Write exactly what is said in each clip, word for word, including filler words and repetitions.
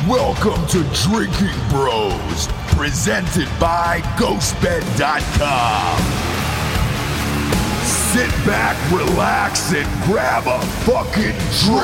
Welcome to Drinking Bros, presented by Ghost Bed dot com. Sit back, relax, and grab a fucking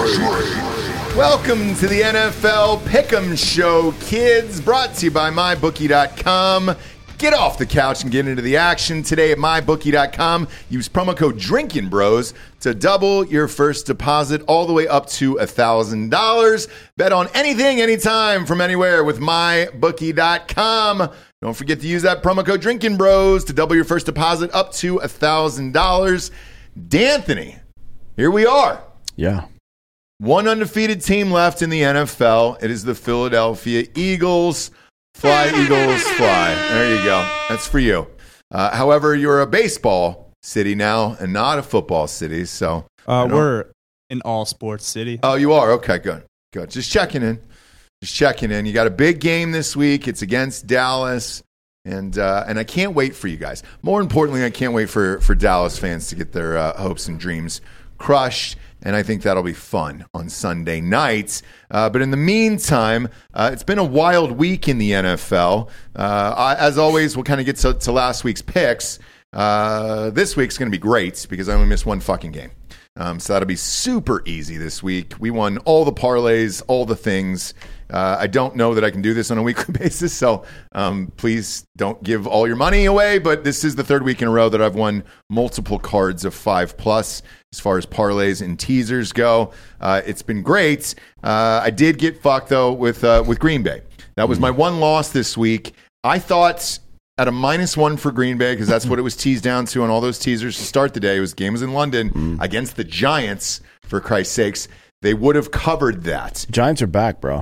drink. Welcome to the N F L Pick'em Show, kids, brought to you by my bookie dot com. Get off the couch and get into the action today at my bookie dot com. Use promo code Drinking Bros to double your first deposit all the way up to one thousand dollars. Bet on anything, anytime, from anywhere with my bookie dot com. Don't forget to use that promo code Drinking Bros to double your first deposit up to one thousand dollars. D'Anthony, here we are. Yeah. One undefeated team left in the N F L. It is the Philadelphia Eagles. Fly, Eagles, fly. There you go. That's for you. Uh, however, you're a baseball city now and not a football city. So uh, we're an all sports city. Oh, you are? Okay, good. Good. Just checking in. Just checking in. You got a big game this week. It's against Dallas. And uh, and I can't wait for you guys. More importantly, I can't wait for, for Dallas fans to get their uh, hopes and dreams crushed. And I think that'll be fun on Sunday nights. Uh, but in the meantime, uh, it's been a wild week in the N F L. Uh, I, as always, we'll kind of get to, to last week's picks. Uh, this week's going to be great because I only missed one fucking game. Um, so that'll be super easy this week. We won all the parlays, all the things. Uh, I don't know that I can do this on a weekly basis, so um, please don't give all your money away. But this is the third week in a row that I've won multiple cards of five plus as far as parlays and teasers go. Uh, it's been great. Uh, I did get fucked, though, with, uh, with Green Bay. That was my one loss this week. I thought at a minus one for Green Bay, because that's what it was teased down to on all those teasers to start the day. It was game was in London mm. against the Giants, for Christ's sakes. They would have covered that. Giants are back, bro.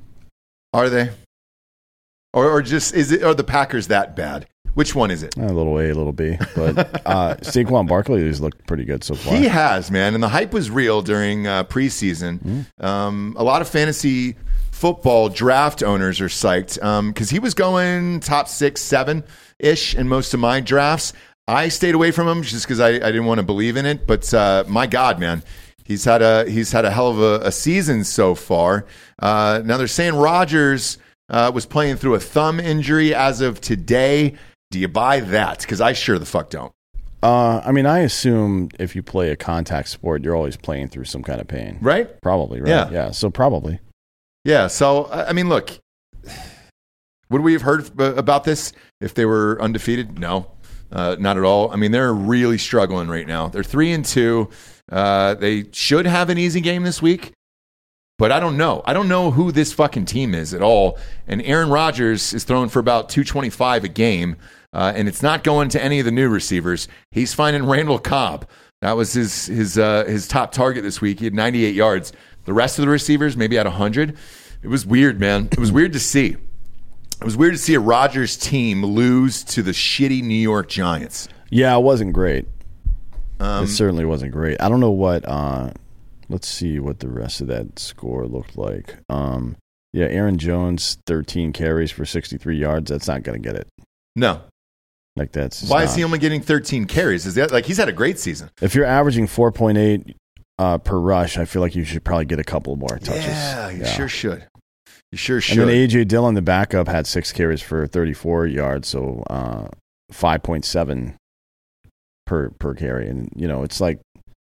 Are they? Or, or just is it? Are the Packers that bad? Which one is it? A little A, a little B. But uh, Saquon Barkley has looked pretty good so far. He has, man. And the hype was real during uh, preseason. Mm. Um, a lot of fantasy football draft owners are psyched because um, he was going top six, seven-ish in most of my drafts. I stayed away from him just because I, I didn't want to believe in it. But uh, my God, man. He's had a he's had a hell of a, a season so far. Uh, now they're saying Rodgers uh, was playing through a thumb injury as of today. Do you buy that? Because I sure the fuck don't. Uh, I mean, I assume if you play a contact sport, you're always playing through some kind of pain, right? Probably, right? Yeah, yeah. So probably, yeah. So I mean, look, would we have heard about this if they were undefeated? No, uh, not at all. I mean, they're really struggling right now. They're three and two. Uh, they should have an easy game this week, but I don't know. I don't know who this fucking team is at all. And Aaron Rodgers is throwing for about two twenty-five a game, uh, and it's not going to any of the new receivers. He's finding Randall Cobb. That was his his uh, his top target this week. He had ninety-eight yards. The rest of the receivers maybe had one hundred. It was weird, man. It was weird to see. It was weird to see a Rodgers team lose to the shitty New York Giants. Yeah, it wasn't great. Um, it certainly wasn't great. I don't know what. Uh, let's see what the rest of that score looked like. Um, yeah, Aaron Jones, thirteen carries for sixty-three yards. That's not going to get it. No, like that's. Why not. is he only getting thirteen carries? Is that like he's had a great season? If you're averaging four point eight uh, per rush, I feel like you should probably get a couple more touches. Yeah, you yeah. sure should. You sure should. And then A J Dillon, the backup, had six carries for thirty-four yards, so uh, five point seven. Per per carry, and you know it's like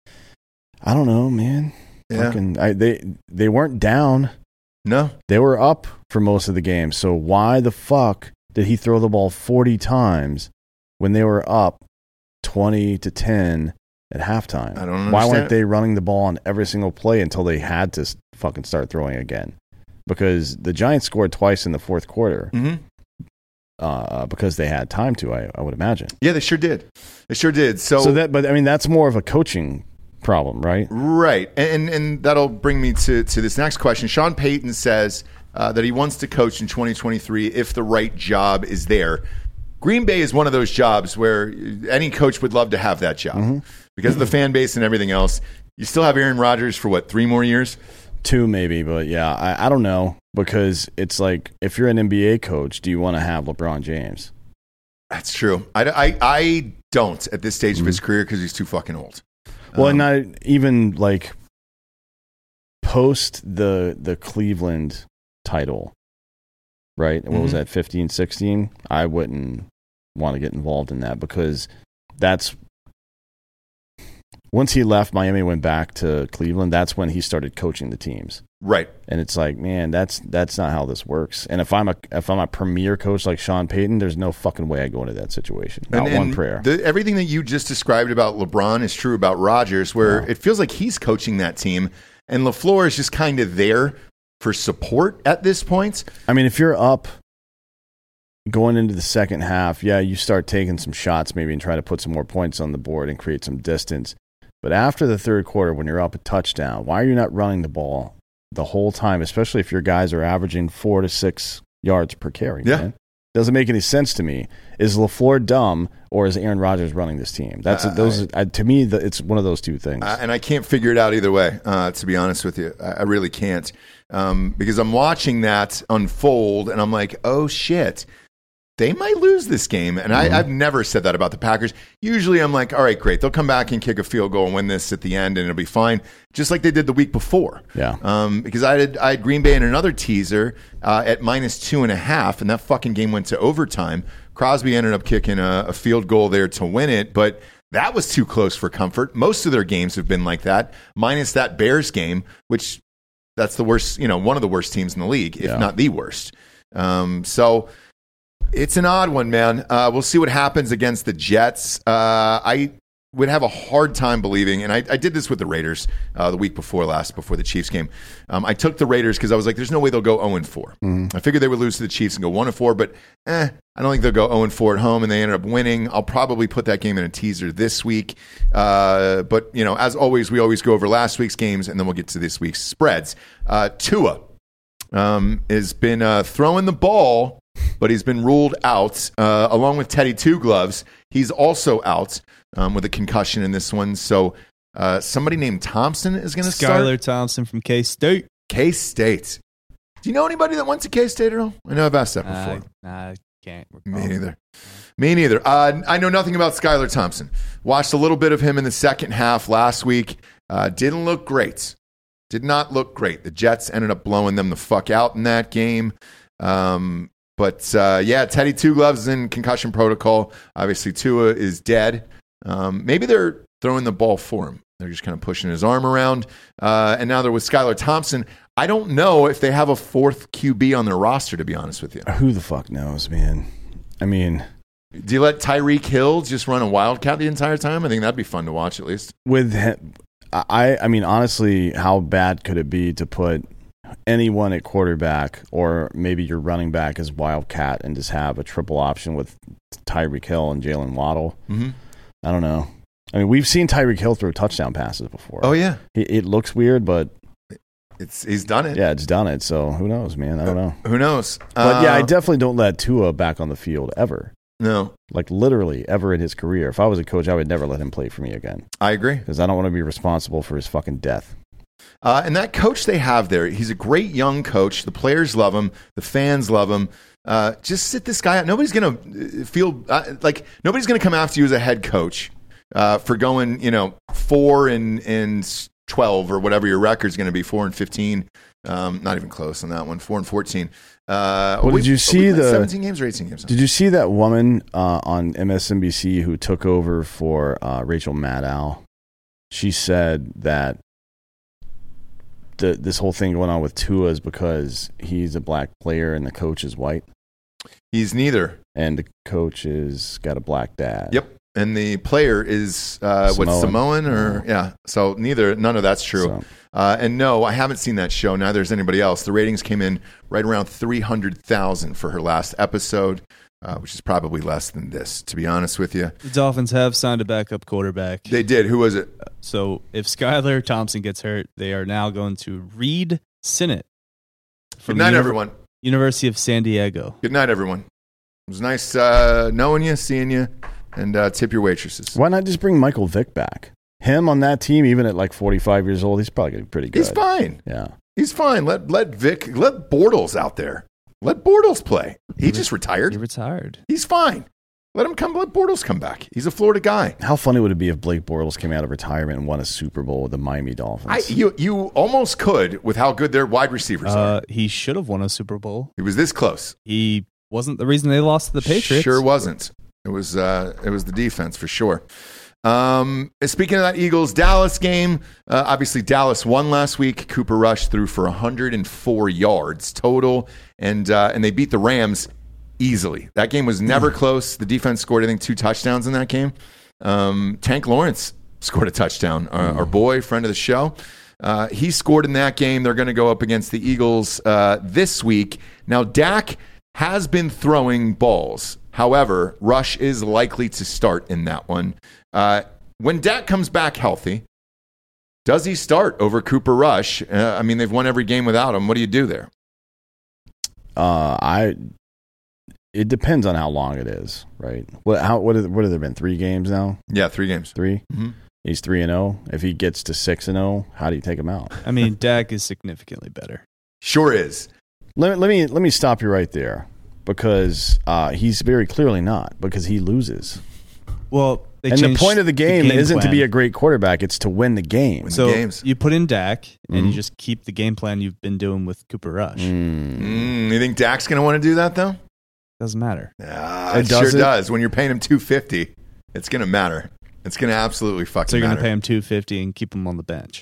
I don't know, man. Yeah. Fucking, I, they they weren't down. No, they were up for most of the game. So why the fuck did he throw the ball forty times when they were up twenty to ten at halftime? I don't understand. Why weren't they running the ball on every single play until they had to fucking start throwing again? Because the Giants scored twice in the fourth quarter. Mm-hmm. Uh, because they had time to, I, I would imagine. Yeah, they sure did. They sure did. So, so that, but I mean, that's more of a coaching problem, right? Right, and and that'll bring me to to this next question. Sean Payton says uh, that he wants to coach in twenty twenty-three if the right job is there. Green Bay is one of those jobs where any coach would love to have that job mm-hmm. because of the fan base and everything else. You still have Aaron Rodgers for what, three more years? Two maybe, but yeah, I, I don't know. Because it's like, if you're an N B A coach, do you want to have LeBron James? That's true. I, I, I don't at this stage mm-hmm. of his career because he's too fucking old. Well, um, and not even like post the the Cleveland title, right? What Mm-hmm. was that, fifteen, sixteen? I wouldn't want to get involved in that because that's once he left Miami, went back to Cleveland, that's when he started coaching the teams. Right. And it's like, man, that's that's not how this works. And if I'm a if I'm a premier coach like Sean Payton, there's no fucking way I go into that situation. Not And- one and prayer. The, everything that you just described about LeBron is true about Rodgers, where Yeah. it feels like he's coaching that team, and LaFleur is just kind of there for support at this point. I mean, if you're up going into the second half, yeah, you start taking some shots maybe and try to put some more points on the board and create some distance. But after the third quarter, when you're up a touchdown, why are you not running the ball the whole time, especially if your guys are averaging four to six yards per carry? Yeah. Man? Doesn't make any sense to me. Is LaFleur dumb or is Aaron Rodgers running this team? That's Uh, those. Uh, to me, the, it's one of those two things. Uh, and I can't figure it out either way, uh, to be honest with you. I, I really can't. Um, because I'm watching that unfold, and I'm like, oh, shit. They might lose this game. And Mm-hmm. I, I've never said that about the Packers. Usually I'm like, all right, great. They'll come back and kick a field goal and win this at the end, and it'll be fine, just like they did the week before. Yeah. Um, because I had, I had Green Bay in another teaser uh, at minus two and a half, and that fucking game went to overtime. Crosby ended up kicking a, a field goal there to win it, but that was too close for comfort. Most of their games have been like that, minus that Bears game, which that's the worst, you know, one of the worst teams in the league, if Yeah. not the worst. Um, so it's an odd one, man. Uh, we'll see what happens against the Jets. Uh, I would have a hard time believing, and I, I did this with the Raiders uh, the week before last, before the Chiefs game. Um, I took the Raiders because I was like, there's no way they'll go oh and four. Mm-hmm. I figured they would lose to the Chiefs and go one and four, but eh, I don't think they'll go oh and four at home, and they ended up winning. I'll probably put that game in a teaser this week. Uh, but, you know, as always, we always go over last week's games, and then we'll get to this week's spreads. Uh, Tua um, has been uh, throwing the ball, but he's been ruled out, uh, along with Teddy Two Gloves. He's also out um, with a concussion in this one. So uh, somebody named Thompson is going to start. Skylar Thompson from K-State. K-State. Do you know anybody that went to K-State, Earl? I know I've asked that before. Uh, I can't recall. Me neither. Me neither. Uh, I know nothing about Skylar Thompson. Watched a little bit of him in the second half last week. Uh, didn't look great. Did not look great. The Jets ended up blowing them the fuck out in that game. Um, but uh, yeah, Teddy Two Gloves is in concussion protocol. Obviously, Tua is dead. Um, maybe they're throwing the ball for him. They're just kind of pushing his arm around. Uh, and now they're with Skylar Thompson. I don't know if they have a fourth Q B on their roster, to be honest with you. Who the fuck knows, man? I mean, Do you let Tyreek Hill just run a wildcat the entire time? I think that'd be fun to watch at least. with him, I, I mean, honestly, how bad could it be to put anyone at quarterback or maybe your running back as wildcat and just have a triple option with Tyreek Hill and Jalen Waddle? Mm-hmm. I don't know. I mean, we've seen Tyreek Hill throw touchdown passes before. Oh, yeah. It, it looks weird, but It's He's done it. yeah, it's done it. So who knows, man? I don't know. Who knows? But yeah, I Uh, definitely don't let Tua back on the field ever. No, Like literally ever in his career. If I was a coach, I would never let him play for me again I agree. because I don't want to be responsible for his fucking death. Uh, and that coach they have there, he's a great young coach. The players love him. The fans love him. Uh, just sit this guy out. Nobody's going to feel uh, like nobody's going to come after you as a head coach uh, for going, you know, four and, and twelve or whatever your record's going to be, four and fifteen. Um, not even close on that one, four and fourteen. Uh, Well, we- did you we see played the- seventeen games or eighteen games? Did you see that woman uh, on M S N B C who took over for uh, Rachel Maddow? She said that the, this whole thing going on with Tua is because he's a black player and the coach is white, He's neither. and the coach has got a black dad. Yep. And the player is uh, what Samoan. Samoan or yeah. So neither, none of that's true. So- Uh, and no, I haven't seen that show. Neither has anybody else. The ratings came in right around three hundred thousand for her last episode, uh, which is probably less than this, to be honest with you. The Dolphins have signed a backup quarterback. They did. Who was it? So if Skylar Thompson gets hurt, they are now going to Reed Sinnott Good from night, Univer- everyone. University of San Diego. Good night, everyone. It was nice uh, knowing you, seeing you, and uh, tip your waitresses. Why not just bring Michael Vick back? Him on that team, even at like forty-five years old, he's probably gonna be pretty good. He's fine. Yeah. He's fine. Let let Vic, let Bortles out there. Let Bortles play. He just retired. He retired. He's fine. Let him come. Let Bortles come back. He's a Florida guy. How funny would it be if Blake Bortles came out of retirement and won a Super Bowl with the Miami Dolphins? I, you you almost could with how good their wide receivers Uh, are. he should have won a Super Bowl. He was this close. He wasn't the reason they lost to the Patriots. Sure wasn't. It was uh, it was the defense for sure. Um, speaking of that Eagles Dallas game, uh, obviously Dallas won last week. Cooper Rush threw for one hundred four yards total, and uh, and they beat the Rams easily. That game was never close. The defense scored, I think, two touchdowns in that game. Um, Tank Lawrence scored a touchdown. Our, our boy, friend of the show, uh, he scored in that game. They're going to go up against the Eagles uh, this week. Now, Dak has been throwing balls. However, Rush is likely to start in that one. Uh, when Dak comes back healthy, does he start over Cooper Rush? Uh, I mean, they've won every game without him. What do you do there? Uh, I. It depends on how long it is, right? What how what have, what have there been? Three games now? Yeah, three games. Three. Mm-hmm. He's three and zero. If he gets to six and zero, how do you take him out? I mean, Dak is significantly better. Sure is. Let, let me let me stop you right there because uh, he's very clearly not because he loses. Well, they and the changed point of the game, game isn't to plan. be a great quarterback; it's to win the game. Win the So games. you put in Dak and Mhm. you just keep the game plan you've been doing with Cooper Rush. Mm. Mm, you think Dak's going to want to do that, though? Doesn't matter. Yeah, It it sure does it? does. When you're paying him two hundred fifty dollars, it's going to matter. It's going to absolutely fucking So you're going matter. to pay him two hundred fifty dollars and keep him on the bench.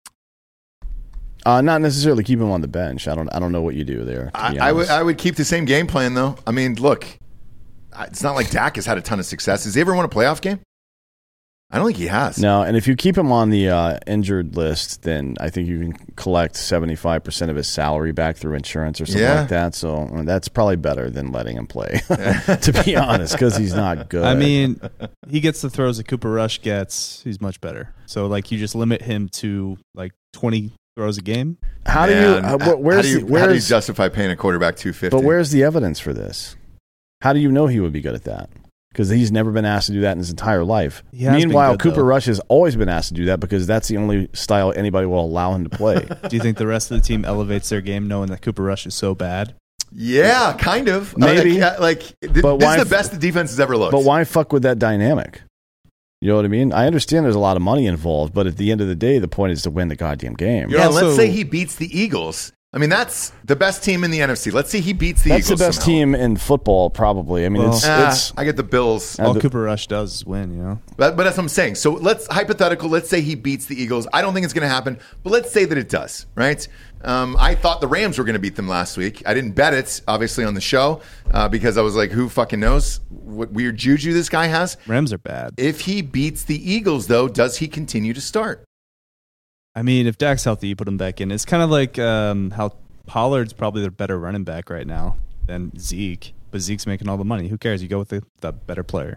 Uh, not necessarily keep him on the bench. I don't. I don't know what you do there. to I, be I would honest. I would keep the same game plan, though. I mean, look, it's not like Dak has had a ton of success. Has he ever won a playoff game? I don't think he has. No, and if you keep him on the uh, injured list, then I think you can collect seventy-five percent of his salary back through insurance or something Yeah. like that. So uh, that's probably better than letting him play, to be honest, because he's not good. I mean, he gets the throws that Cooper Rush gets. He's much better. So, like, you just limit him to, like, twenty throws a game. how do you? Man, Uh, how wh- where's do you, the, how do you where's justify paying a quarterback two hundred fifty dollars? but where's the evidence for this? How do you know he would be good at that? Because he's never been asked to do that in his entire life. He has been Meanwhile, good, Cooper though. Rush has always been asked to do that because that's the only style anybody will allow him to play. Do you think the rest of the team elevates their game knowing that Cooper Rush is so bad? Yeah, kind of. Maybe. Uh, like, like th- But this why is f- the best the defense has ever looked. But why fuck with that dynamic? You know what I mean? I understand there's a lot of money involved, but at the end of the day, the point is to win the goddamn game. Yeah, Also- let's say he beats the Eagles. I mean, that's the best team in the N F C. Let's say he beats the That's Eagles. the best somehow. team in football, probably. I mean, Well- it's, Ah, it's I get the Bills. Uh, All the- Cooper Rush does is win, you know? But, but that's what I'm saying. So let's hypothetical. Let's say he beats the Eagles. I don't think it's going to happen, but let's say that it does. Right? Um, I thought the Rams were going to beat them last week. I didn't bet it, obviously, on the show uh, because I was like, "Who fucking knows what weird juju this guy has?" Rams are bad. If he beats the Eagles, though, does he continue to start? I mean, if Dak's healthy, you put him back in. It's kind of like um, how Pollard's probably the better running back right now than Zeke, but Zeke's making all the money. Who cares? You go with the, the better player.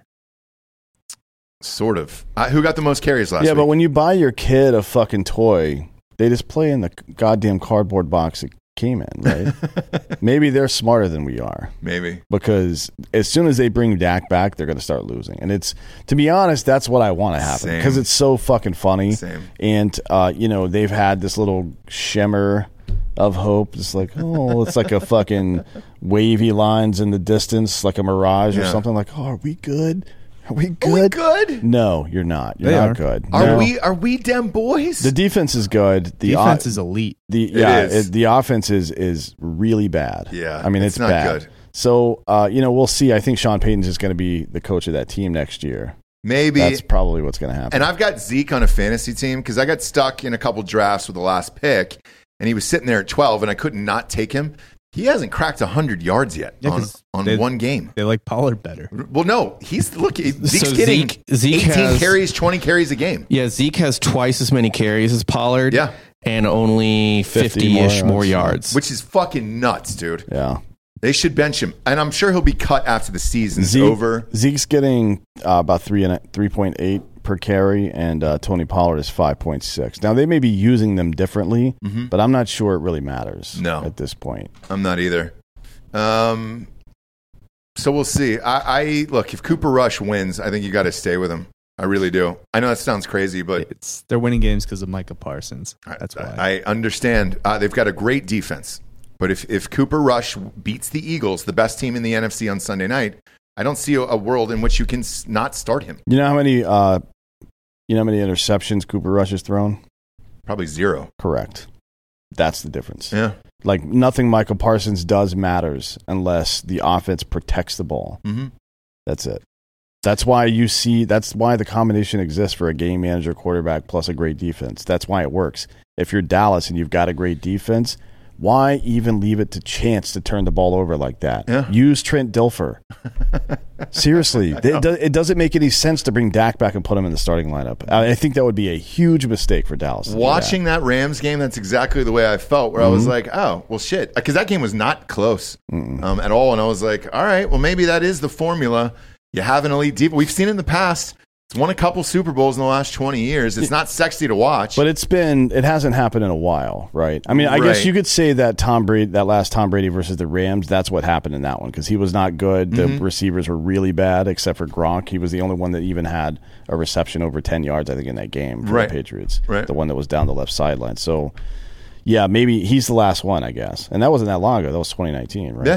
Sort of. Uh, who got the most carries last yeah, week? but when you buy your kid a fucking toy, they just play in the goddamn cardboard box it came in, right? Maybe they're smarter than we are Maybe. because as soon as they bring Dak back, they're going to start losing. And it's, to be honest, that's what I want to happen Same. because it's so fucking funny. Same. And, uh, you know, they've had this little shimmer of hope. It's like, oh, it's like a fucking wavy lines in the distance, like a mirage or Yeah. something. Like, oh, are we good? Are we good? Are we good? No, you're not. You're They not are. good. Are No. we? Are we dem boys? The defense is good. The Defense o- is elite. the It yeah, is. it, the offense is is really bad. Yeah, I mean it's it's, not bad. good. So uh, you know, we'll see. I think Sean Payton's just going to be the coach of that team next year. Maybe. That's probably what's going to happen. And I've got Zeke on a fantasy team because I got stuck in a couple drafts with the last pick, and he was sitting there at twelve, and I couldn't not take him. He hasn't cracked one hundred yards yet Yeah, on, 'cause on they- one game. They like Pollard better. Well, no, he's look. Zeke's So getting Zeke- Zeke eighteen has- carries, twenty carries a game. Yeah, Zeke has twice as many carries as Pollard. Yeah. And only fifty more fifty-ish more yards. yards. Which is fucking nuts, dude. yeah, They should bench him, and I'm sure he'll be cut after the season's Zeke, over. Zeke's getting uh, about three and a, three point eight per carry, and uh, Tony Pollard is five point six. Now they may be using them differently, but I'm not sure it really matters. No. at this point. I'm not either. Um, so we'll see. I, I look if Cooper Rush wins, I think you got to stay with him. I really do. I know that sounds crazy, but It's they're winning games because of Micah Parsons. That's why. I, I understand. Uh, they've got a great defense, but if if Cooper Rush beats the Eagles, the best team in the N F C on Sunday night, I don't see a, a world in which you can s- not start him. You know how many uh, you know how many interceptions Cooper Rush has thrown? Probably zero. Correct. That's the difference. Yeah. Like, nothing Michael Parsons does matters unless the offense protects the ball. Mm-hmm. That's it. That's why you see, that's why the combination exists for a game manager quarterback plus a great defense. That's why it works. If you're Dallas and you've got a great defense, why even leave it to chance to turn the ball over like that? Yeah. Use Trent Dilfer. Seriously, it, do, it doesn't make any sense to bring Dak back and put him in the starting lineup. I, I think that would be a huge mistake for Dallas. Watching that. that Rams game, that's exactly the way I felt, where mm-hmm. I was like, oh, well, shit. Because that game was not close um, at all. And I was like, all right, well, maybe that is the formula. You have an elite defense. We've seen it in the past. It's won a couple Super Bowls in the last twenty years. It's not sexy to watch. But it's been, it hasn't happened in a while, right? I mean, I right. guess you could say that Tom Brady, that last Tom Brady versus the Rams, that's what happened in that one because he was not good. The mm-hmm. receivers were really bad except for Gronk. He was the only one that even had a reception over ten yards, I think, in that game for right. the Patriots. Right. The one that was down the left sideline. So, yeah, maybe he's the last one, I guess. And that wasn't that long ago. That was twenty nineteen, right? Yeah.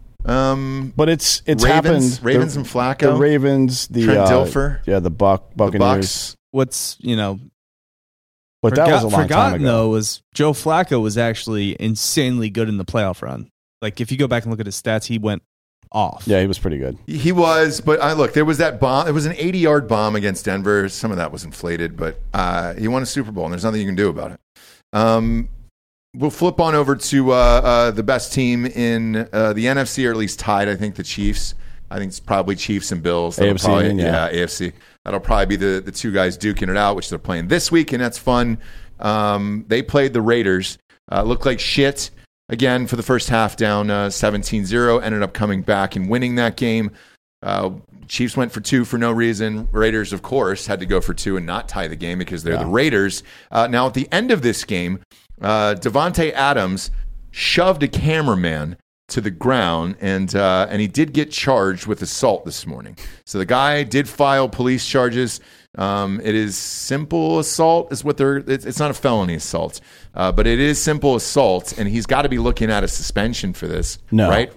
Um, but it's it's Ravens, happened. Ravens the, and Flacco, the Ravens, the Trent uh, Dilfer, yeah, the Buck Buccaneers. The Bucks. What's you know, but that forgot, was a long forgotten time ago. though was Joe Flacco was actually insanely good in the playoff run. Like if you go back and look at his stats, he went off. Yeah, he was pretty good. He was, but I look, there was that bomb. It was an eighty-yard bomb against Denver. Some of that was inflated, but uh, he won a Super Bowl, and there's nothing you can do about it. Um, We'll flip on over to uh, uh, the best team in uh, the N F C, or at least tied. I think the Chiefs. I think it's probably Chiefs and Bills. That'll A F C, probably, yeah. yeah, A F C. That'll probably be the, the two guys duking it out, which they're playing this week, and that's fun. Um, they played the Raiders. Uh, looked like shit again for the first half, down uh, seventeen zero. Ended up coming back and winning that game. Uh, Chiefs went for two for no reason. Raiders, of course, had to go for two and not tie the game because they're yeah. the Raiders. Uh, now, at the end of this game, Uh, Devontae Adams shoved a cameraman to the ground, and uh, and he did get charged with assault this morning. So the guy did file police charges. Um, it is simple assault, is what they're. It's, it's not a felony assault, uh, but it is simple assault, and he's got to be looking at a suspension for this. No, right?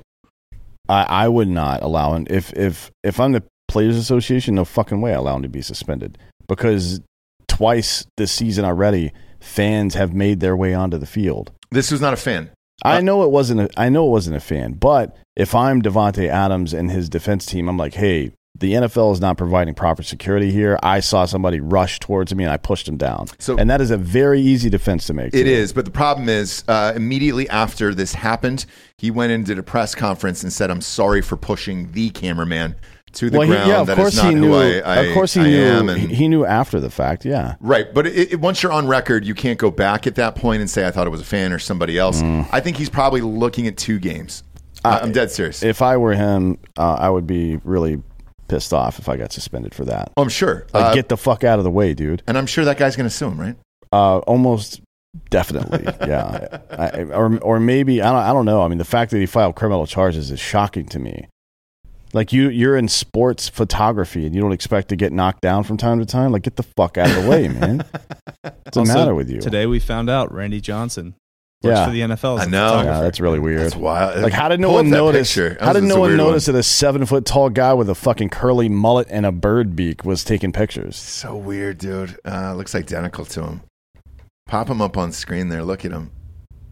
I, I would not allow him. If if if I'm the Players Association, no fucking way I allow him to be suspended because twice this season already, fans have made their way onto the field. This was not a fan. I Uh, know it wasn't. A, I know it wasn't a fan. But if I'm Devontae Adams and his defense team, I'm like, hey, the N F L is not providing proper security here. I saw somebody rush towards me and I pushed him down. So, and that is a very easy defense to make. It too. is, but the problem is, uh, immediately after this happened, he went and did a press conference and said, "I'm sorry for pushing the cameraman to the well, ground. He, yeah, of that course is not he knew. who I, I, of course he I knew. am." And, he knew after the fact. Yeah, right. But it, it, once you're on record, you can't go back at that point and say, "I thought it was a fan or somebody else." Mm. I think he's probably looking at two games. Uh, I'm dead serious. If I were him, uh, I would be really pissed off if I got suspended for that. Oh, I'm sure. Like, uh, get the fuck out of the way, dude. And I'm sure that guy's going to sue him, right? Uh, almost definitely, yeah. I, or or maybe I don't. I don't know. I mean, the fact that he filed criminal charges is shocking to me. Like you, you're in sports photography and you don't expect to get knocked down from time to time. Like, get the fuck out of the way, man. What's the Also, matter with you? Today we found out Randy Johnson works Yeah. for the N F L. as I a know. photographer. Yeah, that's really weird. That's wild. Like, how did no Pull up one that notice? picture. That How did was no a one weird notice one. that a seven foot tall guy with a fucking curly mullet and a bird beak was taking pictures? So weird, dude. Uh, looks identical to him. Pop him up on screen there. Look at him.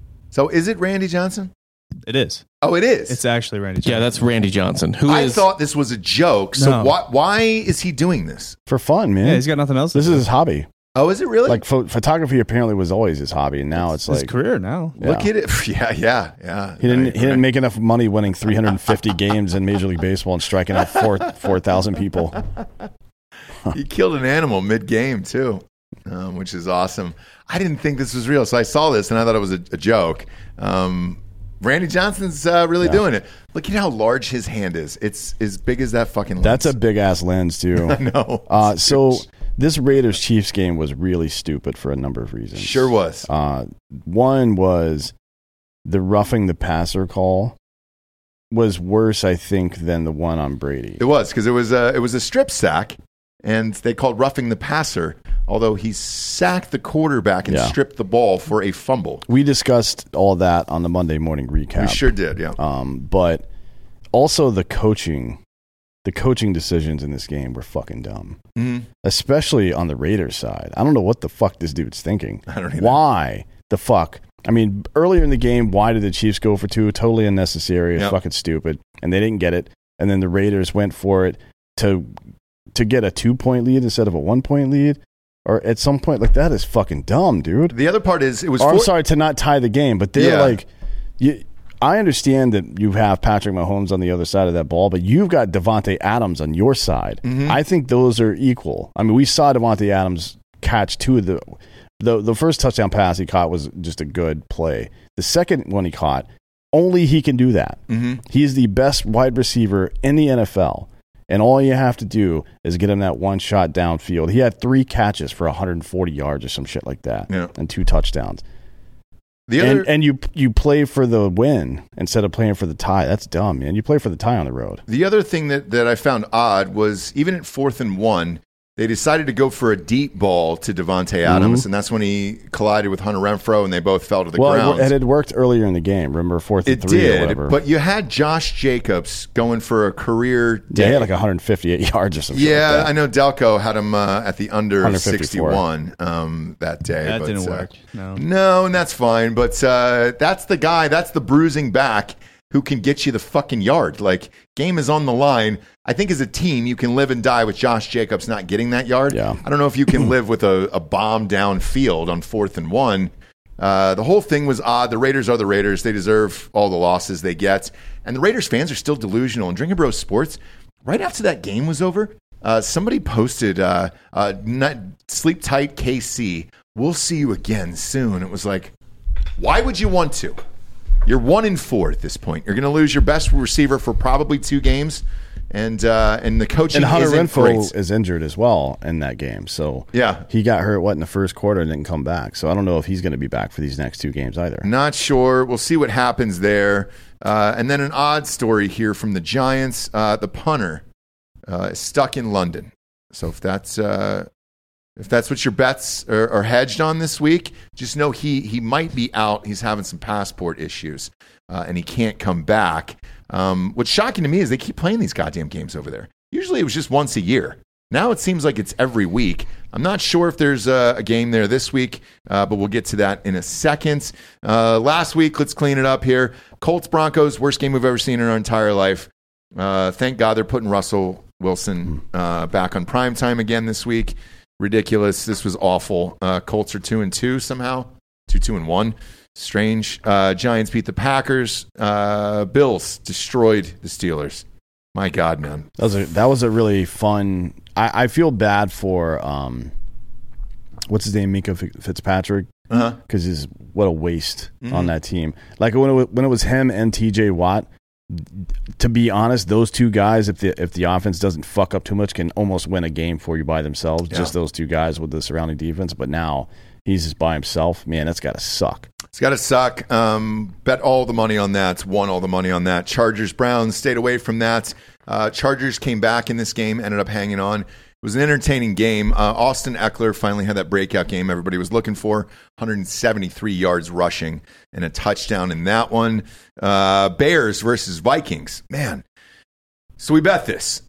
So is it Randy Johnson? It is. Oh, it is. It's actually Randy Johnson. Yeah, that's Randy Johnson. Who I is? thought this was a joke. So No. why, why is he doing this? For fun, man. Yeah, he's got nothing else. to this do. is his hobby. Oh, is it really? Like pho- photography apparently was always his hobby, and now it's, his like career now. yeah. Look at it. Yeah, yeah, yeah. He didn't. He didn't make enough money winning three hundred fifty games in Major League Baseball and striking out four four thousand people. He killed an animal mid-game too, um, which is awesome. I didn't think this was real, so I saw this and I thought it was a, a joke. Um, Randy Johnson's uh, really Yeah. doing it. Look at how large his hand is. It's as big as that fucking lens. That's a big ass lens too. I know. Uh, It's so huge. this Raiders Chiefs game was really stupid for a number of reasons. Sure was. Uh, one was the roughing the passer call was worse, I think, than the one on Brady. It was because it was a, it was a strip sack, and they called roughing the passer, although he sacked the quarterback and Yeah. stripped the ball for a fumble. We discussed all that on the Monday morning recap. We sure did, yeah. Um, but also the coaching the coaching decisions in this game were fucking dumb. Mm-hmm. Especially on the Raiders side. I don't know what the fuck this dude's thinking. I don't either. Why the fuck? I mean, earlier in the game, why did the Chiefs go for two? Totally unnecessary. It's yep. fucking stupid. And they didn't get it. And then the Raiders went for it to to get a two-point lead instead of a one-point lead. Or at some point, like, that is fucking dumb, dude. The other part is, it was... Or, four- I'm sorry, to not tie the game. But they're yeah. like... You, I understand that you have Patrick Mahomes on the other side of that ball, but you've got Devontae Adams on your side. Mm-hmm. I think those are equal. I mean, we saw Devontae Adams catch two of the, the... The first touchdown pass he caught was just a good play. The second one he caught, only he can do that. Mm-hmm. He's the best wide receiver in the N F L. And all you have to do is get him that one shot downfield. He had three catches for one hundred forty yards or some shit like that, yeah. and two touchdowns. The other, and, and you you play for the win instead of playing for the tie. That's dumb, man. You play for the tie on the road. The other thing that, that I found odd was even at fourth and one, they decided to go for a deep ball to Devontae Adams, mm-hmm. and that's when he collided with Hunter Renfrow, and they both fell to the well, ground. Well, it had worked earlier in the game. Remember, fourth and it three did, or whatever. But you had Josh Jacobs going for a career day. Yeah, he had like one hundred fifty-eight yards or something. Yeah, like that. I know Delco had him uh, at the under one fifty-four sixty-one um, that day. That but, didn't uh, work. No. No, and that's fine. But uh, that's the guy, that's the bruising back who can get you the fucking yard. Like, game is on the line. I think as a team, you can live and die with Josh Jacobs not getting that yard. Yeah. I don't know if you can live with a, a bomb downfield on fourth and one. Uh, the whole thing was odd. The Raiders are the Raiders. They deserve all the losses they get. And the Raiders fans are still delusional. And Drinking Bros Sports, right after that game was over, uh, somebody posted, uh, uh, not, sleep tight, K C. We'll see you again soon. It was like, why would you want to? You're one in four at this point. You're going to lose your best receiver for probably two games, and uh, and the coaching and Hunter isn't Renfrow great. is injured as well in that game. So yeah, he got hurt what in the first quarter and didn't come back. So I don't know if he's going to be back for these next two games either. Not sure. We'll see what happens there. Uh, and then an odd story here from the Giants. Uh, the punter uh, is stuck in London. So if that's uh, if that's what your bets are, are hedged on this week, just know he he might be out. He's having some passport issues, uh, and he can't come back. Um, what's shocking to me is they keep playing these goddamn games over there. Usually it was just once a year. Now it seems like it's every week. I'm not sure if there's a, a game there this week, uh, but we'll get to that in a second. Uh, last week, let's clean it up here. Colts Broncos, worst game we've ever seen in our entire life. Uh, thank God they're putting Russell Wilson uh, back on primetime again this week. Ridiculous. This was awful. Uh, Colts are two and two somehow. Two, two and one. Strange. Uh, Giants beat the Packers. Uh, Bills destroyed the Steelers. My God, man. That was a, that was a really fun. I, I feel bad for um, what's his name, Minka Fitzpatrick, because Uh-huh. he's what a waste Mhm. on that team. Like when it was, when it was him and T J Watt. To be honest, those two guys, if the if the offense doesn't fuck up too much, can almost win a game for you by themselves. Yeah. Just those two guys with the surrounding defense. But now he's just by himself. Man, that's got to suck. It's got to suck. Um, bet all the money on that. Won all the money on that. Chargers, Browns, stayed away from that. Uh, Chargers came back in this game, ended up hanging on. It was an entertaining game. Uh, Austin Eckler finally had that breakout game everybody was looking for. one hundred seventy-three yards rushing and a touchdown in that one. Uh, Bears versus Vikings. Man. So we bet this.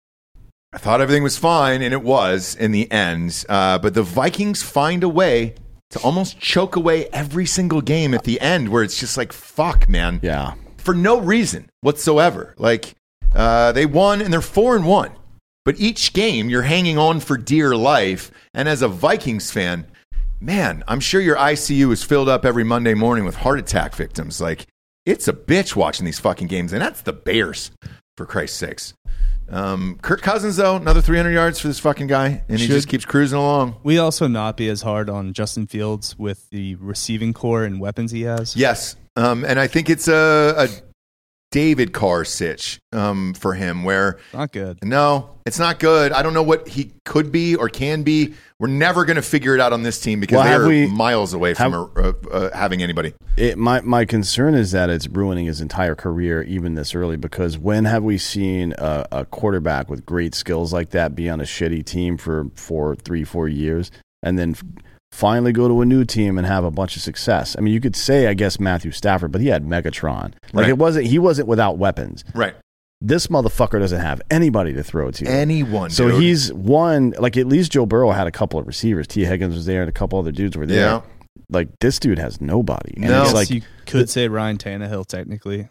I thought everything was fine, and it was in the end. Uh, but the Vikings find a way to almost choke away every single game at the end where it's just like, fuck, man. Yeah. For no reason whatsoever. Like, uh, they won, and they're four and one. But each game, you're hanging on for dear life. And as a Vikings fan, man, I'm sure your I C U is filled up every Monday morning with heart attack victims. Like, it's a bitch watching these fucking games. And that's the Bears, for Christ's sakes. Um, Kirk Cousins, though, another three hundred yards for this fucking guy. And he Should just keeps cruising along. we also not be as hard on Justin Fields with the receiving core and weapons he has? Yes. Um, and I think it's a, a David Carr sitch um, for him where, Not good. no, it's not good. I don't know what he could be or can be. We're never going to figure it out on this team because Well, have they're we- miles away from have- uh, uh, having anybody. It, my my concern is that it's ruining his entire career even this early, because when have we seen a, a quarterback with great skills like that be on a shitty team for four, three, four years and then f- finally go to a new team and have a bunch of success? I mean, you could say, I guess, Matthew Stafford, but he had Megatron. Like Right. it wasn't he wasn't without weapons. Right. This motherfucker doesn't have anybody to throw to. Anyone, So dude. he's one, like at least Joe Burrow had a couple of receivers. T. Higgins was there and a couple other dudes were there. Yeah. Like this dude has nobody. And No. it's Guess like you could say Ryan Tannehill technically.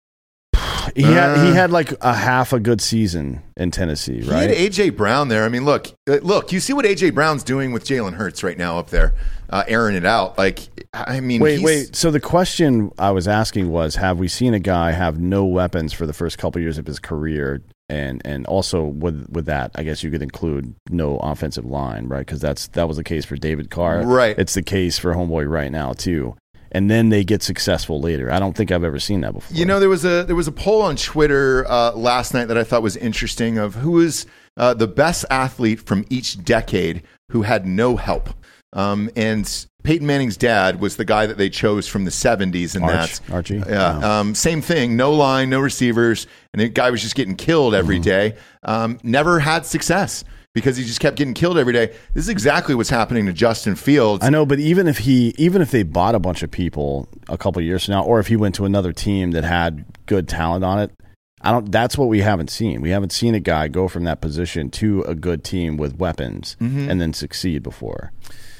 he had he Uh. had like a half a good season in Tennessee, He right? had A J. Brown there. I mean, look, uh, look. You see what A J. Brown's doing with Jalen Hurts right now up there, uh, airing it out. Like, I mean, Wait, he's, wait. So the question I was asking was, have we seen a guy have no weapons for the first couple years of his career, and and also with with that, I guess you could include no offensive line, right? Because that's that was the case for David Carr, Right. It's the case for Homeboy right now too. And then they get successful later. I don't think I've ever seen that before. You know, there was a there was a poll on Twitter uh, last night that I thought was interesting of who is uh, the best athlete from each decade who had no help. Um, and Peyton Manning's dad was the guy that they chose from the seventies, and Arch, that's Archie. Yeah, Wow. um, same thing. No line, no receivers, and the guy was just getting killed every Mm-hmm. day. Um, never had success because he just kept getting killed every day. This is exactly what's happening to Justin Fields. I know, but even if he, even if they bought a bunch of people a couple of years from now, or if he went to another team that had good talent on it, I don't. That's what we haven't seen. We haven't seen a guy go from that position to a good team with weapons Mm-hmm. and then succeed before.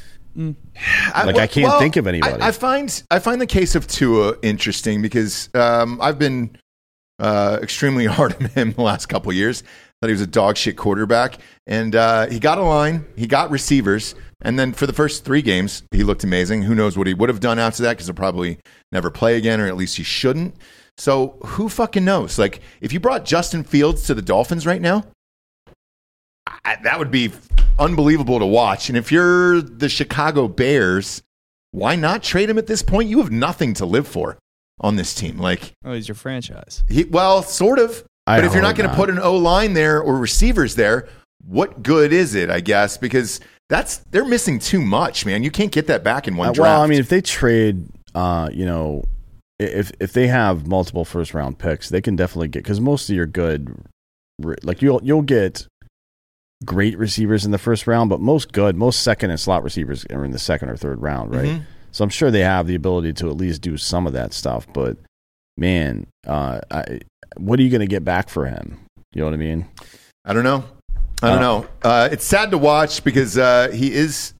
I, Like, I can't think of anybody. I, I find I find the case of Tua interesting because um, I've been uh, extremely hard on him the last couple of years. Thought he was a dog shit quarterback, and uh, he got a line, he got receivers, and then for the first three games, he looked amazing. Who knows what he would have done after that? Because he'll probably never play again, or at least he shouldn't. So who fucking knows? Like, if you brought Justin Fields to the Dolphins right now, I, that would be unbelievable to watch. And if you're the Chicago Bears, why not trade him at this point? You have nothing to live for on this team. Like, Oh, he's your franchise. he, well, sort of. I But if you're not hope going to not. put an O line there or receivers there, what good is it? I guess because that's they're missing too much, man. You can't get that back in one Uh, draft. well, I mean, if they trade, uh, you know, if if they have multiple first round picks, they can definitely get, because most of your good, re- like you'll you'll get great receivers in the first round, but most good, most second and slot receivers are in the second or third round, right? Mhm. So I'm sure they have the ability to at least do some of that stuff. But man, uh, I, what are you going to get back for him? You know what I mean? I don't know. I don't Uh, know. Uh, it's sad to watch because uh, he is.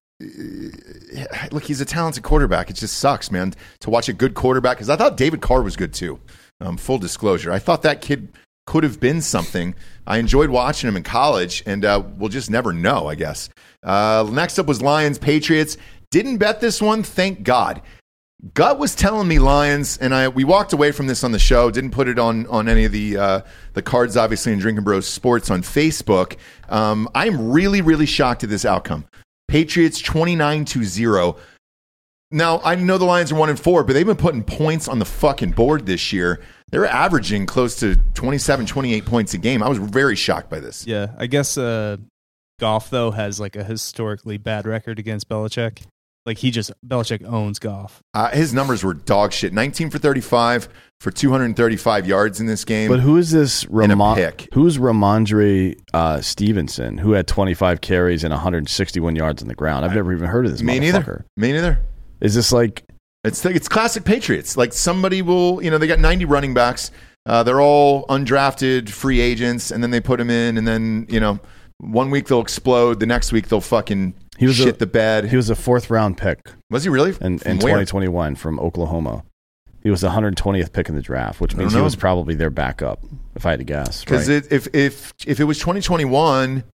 Uh, look, he's a talented quarterback. It just sucks, man, to watch a good quarterback. Because I thought David Carr was good too. Um, full disclosure, I thought that kid could have been something. I enjoyed watching him in college, and uh, we'll just never know, I guess. Uh, next up was Lions Patriots. Didn't bet this one, thank God. Gut was telling me Lions, and I we walked away from this on the show. Didn't put it on on any of the uh, the cards, obviously, in Drinking Bros Sports on Facebook. Um, I'm really, really shocked at this outcome. Patriots twenty-nine to zero. Now I know the Lions are one and four, but they've been putting points on the fucking board this year. They're averaging close to twenty-seven, twenty-eight points a game. I was very shocked by this. Yeah, I guess uh, Goff though has like a historically bad record against Belichick. Like he just Belichick owns Goff. Uh, his numbers were dog shit. nineteen for thirty-five for two hundred thirty-five yards in this game. But who is this? And a Ramon, pick. who's Ramondre uh, Stevenson, who had twenty-five carries and one hundred sixty-one yards on the ground? I've never even heard of this Me motherfucker. neither. Me neither. Is this like It's it's classic Patriots. Like somebody will, you know, they got ninety running backs. Uh, they're all undrafted free agents, and then they put them in, and then you know, one week they'll explode, the next week they'll fucking He was shit a- the bed. he was a fourth round pick was he really? in, From in where? twenty twenty-one from Oklahoma? He was the one hundred twentieth pick in the draft, which I means don't he know. was probably their backup, if I had to guess. Because Right? if if if it was twenty twenty-one,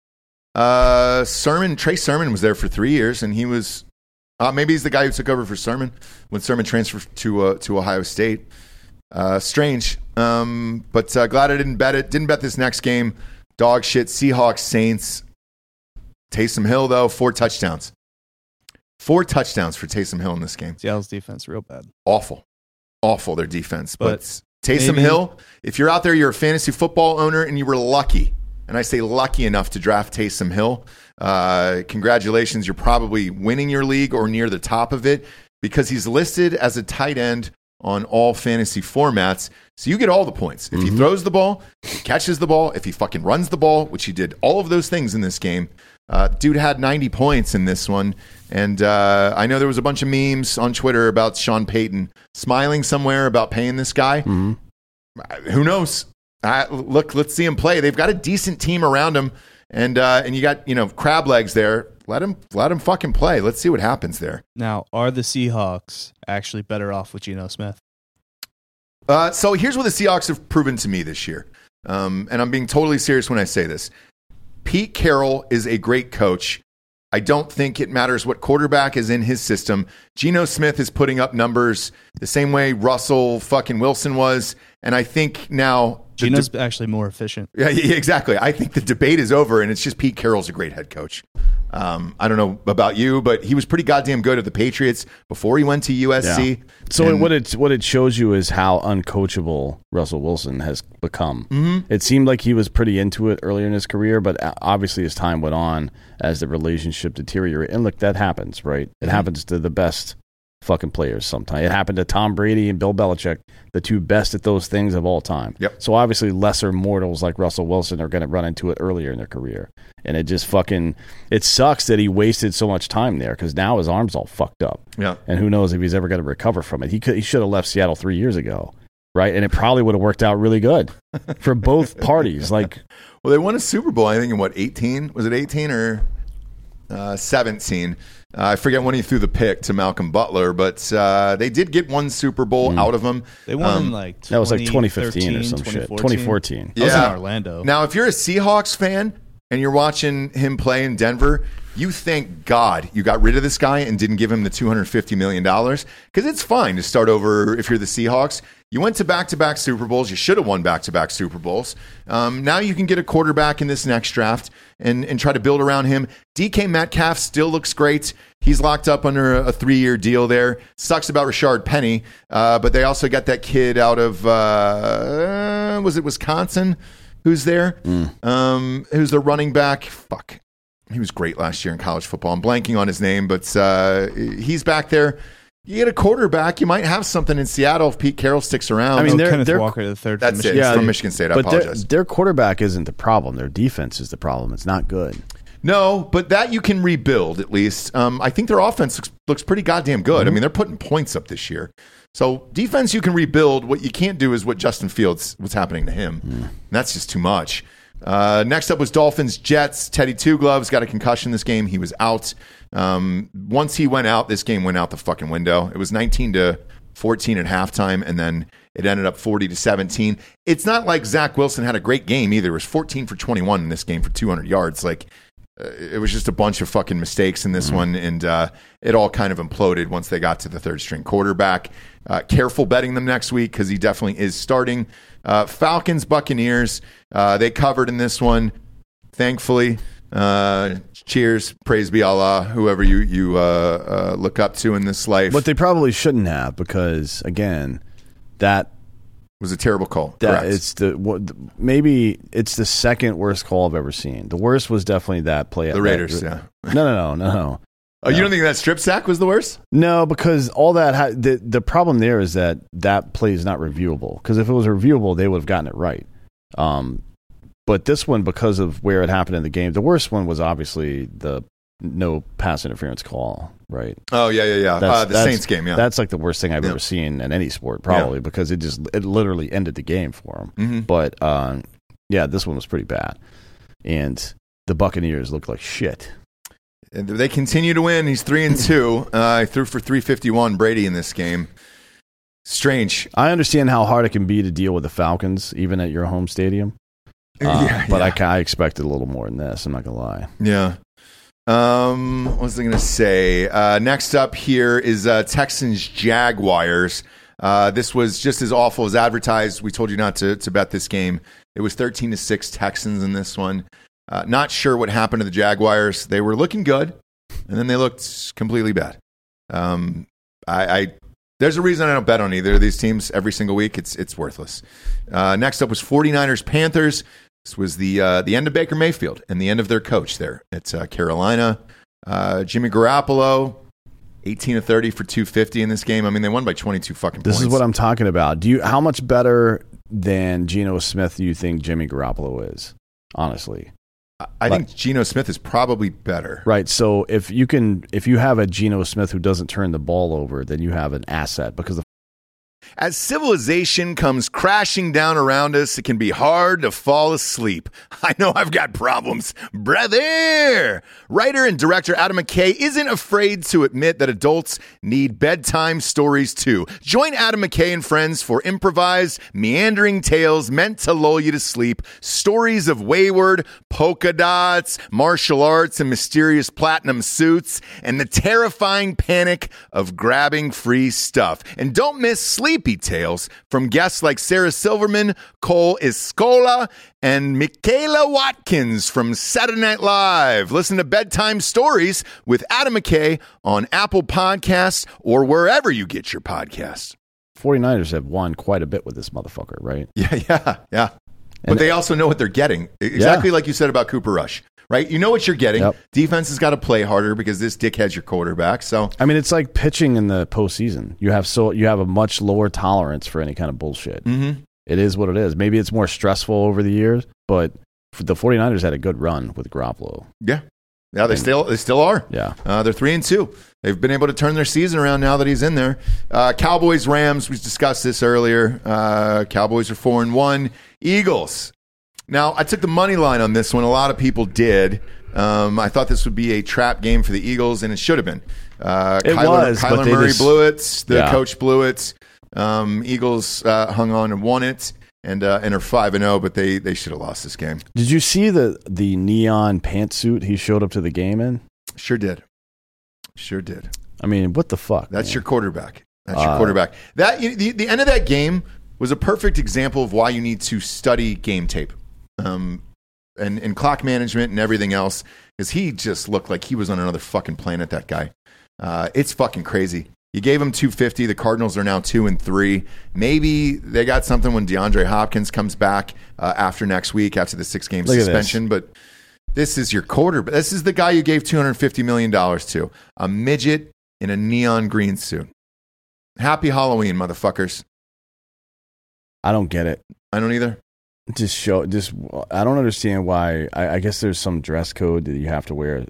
uh, Sermon Trey Sermon was there for three years, and he was uh, maybe he's the guy who took over for Sermon when Sermon transferred to uh, to Ohio State. Uh, strange, um, but uh, glad I didn't bet it. Didn't bet this next game. Dog shit. Seahawks Saints. Taysom Hill though, four touchdowns. Four touchdowns for Taysom Hill in this game. Seattle's defense real bad. Awful, awful their defense. But, But Taysom maybe- Hill, if you're out there, you're a fantasy football owner, and you were lucky, and I say lucky enough to draft Taysom Hill. Uh, congratulations, you're probably winning your league or near the top of it because he's listed as a tight end on all fantasy formats. So you get all the points. If he throws the ball, if he catches the ball, if he fucking runs the ball, which he did all of those things in this game. Uh, dude had ninety points in this one. And uh, I know there was a bunch of memes on Twitter about Sean Payton smiling somewhere about paying this guy. Who knows? Uh, look, let's see him play. They've got a decent team around him, and uh, and you got you know crab legs there. Let him let him fucking play. Let's see what happens there. Now, are the Seahawks actually better off with Geno Smith? Uh, so here's what the Seahawks have proven to me this year, um, and I'm being totally serious when I say this. Pete Carroll is a great coach. I don't think it matters what quarterback is in his system. Geno Smith is putting up numbers the same way Russell fucking Wilson was. And I think now... Geno's de- actually more efficient. Yeah, yeah, exactly. I think the debate is over, and it's just Pete Carroll's a great head coach. Um, I don't know about you, but he was pretty goddamn good at the Patriots before he went to U S C. Yeah. So and, what it what it shows you is how uncoachable Russell Wilson has become. Mm-hmm. It seemed like he was pretty into it earlier in his career, but obviously as time went on, as the relationship deteriorated, and look, that happens, right? It mm-hmm. happens to the best fucking players sometimes. It happened to Tom Brady and Bill Belichick, the two best at those things of all time. Yep. So obviously lesser mortals like Russell Wilson are going to run into it earlier in their career. And it just fucking, it sucks that he wasted so much time there because now his arm's all fucked up. Yeah. And who knows if he's ever going to recover from it. He could, he should have left Seattle three years ago, right? And it probably would have worked out really good for both parties. Like, well, they won a Super Bowl, I think, in what, eighteen? Was it eighteen or uh, seventeen? Uh, I forget when he threw the pick to Malcolm Butler, but uh, they did get one Super Bowl mm. out of him. They won um, in like that was like twenty fifteen or some shit. twenty fourteen. Yeah. That was Yeah. in Orlando. Now, if you're a Seahawks fan and you're watching him play in Denver, you thank God you got rid of this guy and didn't give him the two hundred fifty million dollars because it's fine to start over if you're the Seahawks. You went to back-to-back Super Bowls. You should have won back-to-back Super Bowls. Um, now you can get a quarterback in this next draft and, and try to build around him. D K Metcalf still looks great. He's locked up under a, a three-year deal there. Sucks about Rashard Penny, uh, but they also got that kid out of, uh, was it Wisconsin, who's there? Mm. Um, who's the running back? Fuck. He was great last year in college football. I'm blanking on his name, but uh, he's back there. You get a quarterback, you might have something in Seattle if Pete Carroll sticks around. I mean, oh, they're, Kenneth they're, Walker the third. That's from it. Yeah, It's from Michigan State. I but apologize. Their, their quarterback isn't the problem. Their defense is the problem. It's not good. No, but that you can rebuild at least. Um, I think their offense looks, looks pretty goddamn good. Mm-hmm. I mean, they're putting points up this year. So defense you can rebuild. What you can't do is what Justin Fields, what's happening to him. Mm. And that's just too much. Uh, next up was Dolphins Jets. Teddy Two Gloves got a concussion this game. He was out. Um, once he went out, this game went out the fucking window. It was nineteen to fourteen at halftime, and then it ended up forty to seventeen. It's not like Zach Wilson had a great game either. It was fourteen for twenty-one in this game for two hundred yards. Like, uh, it was just a bunch of fucking mistakes in this mm-hmm. one, and uh, it all kind of imploded once they got to the third string quarterback. Uh, careful betting them next week because he definitely is starting. Uh, Falcons, Buccaneers, uh, they covered in this one, thankfully. Uh, cheers, praise be Allah, whoever you, you uh, uh, look up to in this life. But they probably shouldn't have because, again, that was a terrible call. That Correct. it's the what, maybe it's the second worst call I've ever seen. The worst was definitely that play. The Raiders, that, yeah. No, no, no, no, no. Oh, you don't think that strip sack was the worst? No, because all that ha- the the problem there is that that play is not reviewable. Because if it was reviewable, they would have gotten it right. Um, but this one, because of where it happened in the game, the worst one was obviously the no pass interference call, right? Oh yeah, yeah, yeah. That's, Uh, the that's, Saints game, yeah. That's like the worst thing I've Yeah. ever seen in any sport, probably, Yeah. because it just it literally ended the game for them. Mm-hmm. But uh, yeah, this one was pretty bad, and the Buccaneers looked like shit. And they continue to win. He's three and two. Uh, he threw for three fifty one. Brady in this game. Strange. I understand how hard it can be to deal with the Falcons, even at your home stadium. Uh, Yeah, but yeah. I, ca- I expected a little more than this. I'm not gonna lie. Yeah. Um, what was I going to say? Uh, next up here is uh, Texans Jaguars. Uh, this was just as awful as advertised. We told you not to to bet this game. It was thirteen to six Texans in this one. Uh, not sure what happened to the Jaguars. They were looking good, and then they looked completely bad. Um, I, I there's a reason I don't bet on either of these teams every single week. It's it's worthless. Uh, next up was 49ers Panthers. This was the uh, the end of Baker Mayfield and the end of their coach there at uh, Carolina. Uh, Jimmy Garoppolo, eighteen to thirty for two fifty in this game. I mean, they won by twenty-two fucking This points. is what I'm talking about. Do you? How much better than Geno Smith do you think Jimmy Garoppolo is? Honestly. I think Geno Smith is probably better. Right. So if you can, if you have a Geno Smith who doesn't turn the ball over, then you have an asset because the As civilization comes crashing down around us, it can be hard to fall asleep. I know I've got problems, brother. Writer and director Adam McKay isn't afraid to admit that adults need bedtime stories too. Join Adam McKay and friends for improvised, meandering tales meant to lull you to sleep. Stories of wayward polka dots, martial arts, and mysterious platinum suits, and the terrifying panic of grabbing free stuff. And don't miss Sleepy Tales from guests like Sarah Silverman, Cole Escola, and Michaela Watkins from Saturday Night Live. Listen to Bedtime Stories with Adam McKay on Apple Podcasts or wherever you get your podcasts. 49ers have won quite a bit with this motherfucker, right? Yeah, yeah, yeah. And but they also know what they're getting. Exactly yeah. like you said about Cooper Rush. Right? You know what you're getting. Yep. Defense has got to play harder because this dickhead's your quarterback. So I mean, it's like pitching in the postseason. You have so you have a much lower tolerance for any kind of bullshit. Mm-hmm. It is what it is. Maybe it's more stressful over the years, but the 49ers had a good run with Garoppolo. Yeah. Yeah, they and, still they still are. Yeah. Uh, they're three and two. They've been able to turn their season around now that he's in there. Uh, Cowboys, Rams, we discussed this earlier. Uh, Cowboys are four and one. Eagles. Now, I took the money line on this one. A lot of people did. Um, I thought this would be a trap game for the Eagles, and it should have been. Uh, it Kyler, was, Kyler but Murray just, blew it. The yeah. coach blew it. Um, Eagles uh, hung on and won it, and uh, and are five and zero. But they they should have lost this game. Did you see the the neon pantsuit he showed up to the game in? Sure did. Sure did. I mean, what the fuck? That's man? your quarterback. That's your uh, quarterback. That you, the the end of that game was a perfect example of why you need to study game tape. Um, and, and clock management and everything else, because he just looked like he was on another fucking planet, that guy. Uh, it's fucking crazy. You gave him two fifty. The Cardinals are now two and three. Maybe they got something when DeAndre Hopkins comes back uh, after next week, after the six-game suspension. But this is your quarterback. This is the guy you gave two hundred fifty million dollars to, a midget in a neon green suit. Happy Halloween, motherfuckers. I don't get it. I don't either. Just show, just I don't understand why. I, I guess there's some dress code that you have to wear,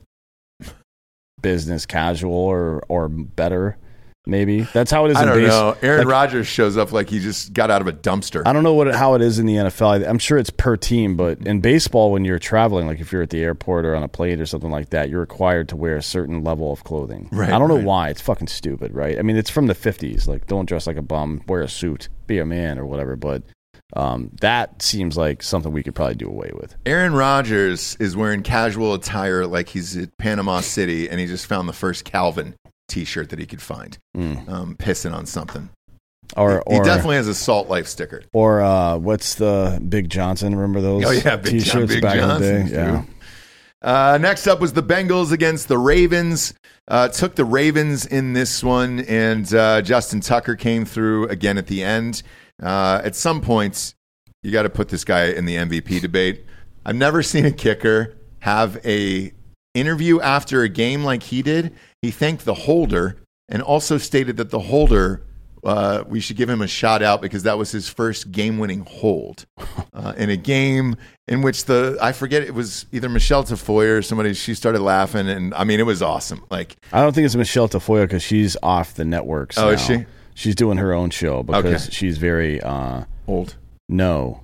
business casual or or better. Maybe that's how it is. I in don't base. know. Aaron like, Rodgers shows up like he just got out of a dumpster. I don't know what how it is in the N F L. I'm sure it's per team, but in baseball, when you're traveling, like if you're at the airport or on a plane or something like that, you're required to wear a certain level of clothing. Right, I don't right. know why. It's fucking stupid, right? I mean, it's from the fifties. Like, don't dress like a bum. Wear a suit. Be a man or whatever. But um, that seems like something we could probably do away with. Aaron Rodgers is wearing casual attire like he's at Panama City, and he just found the first Calvin T-shirt that he could find, mm. um, pissing on something. Or, he, or he definitely has a Salt Life sticker. Or uh, what's the Big Johnson? Remember those? Oh yeah, Big T-shirts John, Big back Johnson, in the day. Yeah. Uh, next up was the Bengals against the Ravens. Uh, took the Ravens in this one, and uh, Justin Tucker came through again at the end. Uh, at some points, you got to put this guy in the M V P debate. I've never seen a kicker have a interview after a game like he did. He thanked the holder and also stated that the holder, uh, we should give him a shout out because that was his first game-winning hold uh, in a game in which the, I forget, it was either Michelle Tafoya or somebody, she started laughing, and I mean, it was awesome. Like, I don't think it's Michelle Tafoya because she's off the networks. Oh, now. is she? She's doing her own show because Okay. she's very uh, old. No.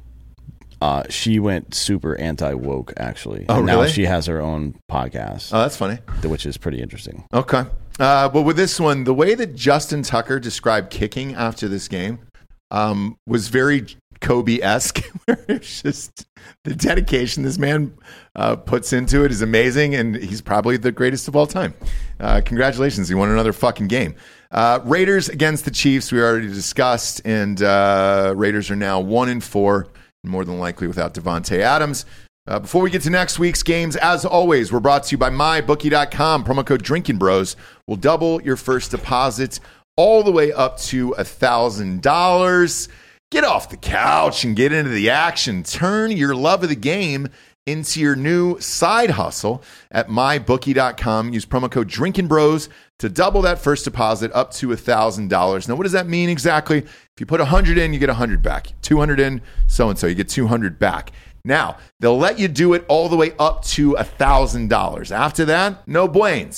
Uh, she went super anti-woke, actually. Oh, and really? Now she has her own podcast, Oh, that's funny. which is pretty interesting. Okay. Uh, but with this one, the way that Justin Tucker described kicking after this game um, was very Kobe-esque. It's just the dedication this man uh, puts into it is amazing, and he's probably the greatest of all time. Uh, congratulations. He won another fucking game. Uh, Raiders against the Chiefs, we already discussed, and uh, Raiders are now one and four, more than likely without Devontae Adams. Uh, before we get to next week's games, as always, we're brought to you by my bookie dot com. Promo code Drinking Bros will double your first deposit all the way up to one thousand dollars. Get off the couch and get into the action. Turn your love of the game into your new side hustle at my bookie dot com. Use promo code Drinking Bros to double that first deposit up to one thousand dollars. Now, what does that mean exactly? If you put one hundred in, you get one hundred back. two hundred in, so-and-so, you get two hundred back. Now, they'll let you do it all the way up to one thousand dollars. After that, no buenos.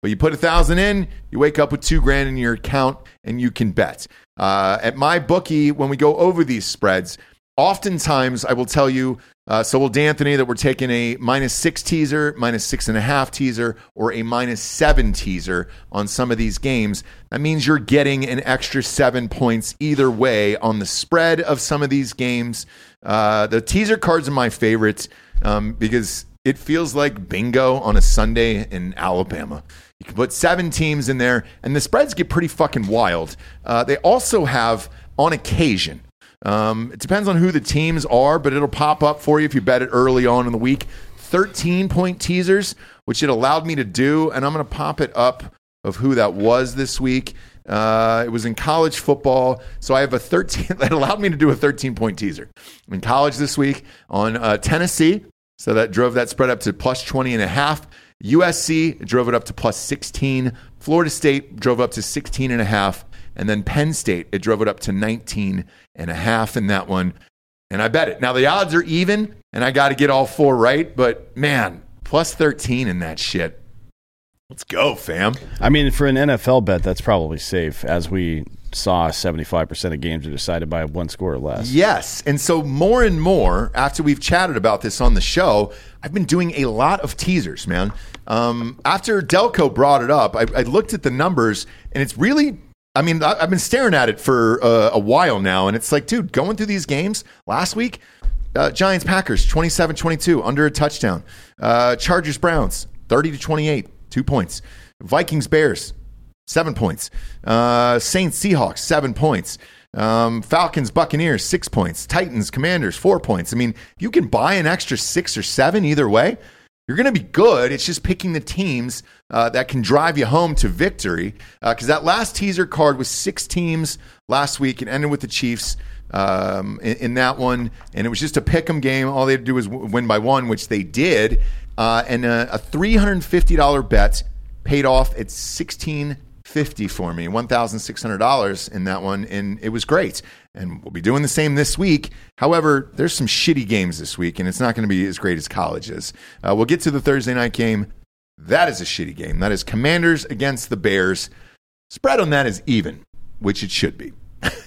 But you put a thousand in, you wake up with two grand in your account, and you can bet. Uh, at my bookie, when we go over these spreads, oftentimes I will tell you, uh, so will D'Anthony, that we're taking a minus six teaser, minus six and a half teaser, or a minus seven teaser on some of these games. That means you're getting an extra seven points either way on the spread of some of these games. Uh, the teaser cards are my favorites um, because it feels like bingo on a Sunday in Alabama. You can put seven teams in there, and the spreads get pretty fucking wild. Uh, they also have, on occasion, Um, it depends on who the teams are, but it'll pop up for you if you bet it early on in the week. thirteen-point teasers, which it allowed me to do, and I'm going to pop it up of who that was this week. Uh, it was in college football, so I have a thirteen. That allowed me to do a thirteen-point teaser in college this week on uh, Tennessee. So that drove that spread up to plus twenty and a half. U S C drove it up to plus sixteen. Florida State drove up to sixteen and a half. And then Penn State, it drove it up to nineteen and a half in that one. And I bet it. Now, the odds are even, and I got to get all four right. But, man, plus thirteen in that shit. Let's go, fam. I mean, for an N F L bet, that's probably safe, as we saw seventy-five percent of games are decided by one score or less. Yes. And so more and more, after we've chatted about this on the show, I've been doing a lot of teasers, man. Um, after Delco brought it up, I, I looked at the numbers, and it's really... I mean, I've been staring at it for uh, a while now, and it's like, dude, going through these games last week, uh, Giants, Packers, twenty-seven twenty-two, under a touchdown. Uh, Chargers, Browns, thirty to twenty-eight, two points. Vikings, Bears, seven points. Uh, Saints, Seahawks, seven points. Um, Falcons, Buccaneers, six points. Titans, Commanders, four points. I mean, you can buy an extra six or seven either way. You're going to be good. It's just picking the teams uh, that can drive you home to victory. Because uh, that last teaser card was six teams last week. It ended with the Chiefs um, in, in that one. And it was just a pick 'em game. All they had to do was w- win by one, which they did. Uh, and a, a three hundred fifty dollars bet paid off at sixteen fifty for me, one thousand six hundred dollars in that one, and it was great. And we'll be doing the same this week. However, there's some shitty games this week, and it's not going to be as great as college is. Uh, we'll get to the Thursday night game. That is a shitty game. That is Commanders against the Bears. Spread on that is even, which it should be.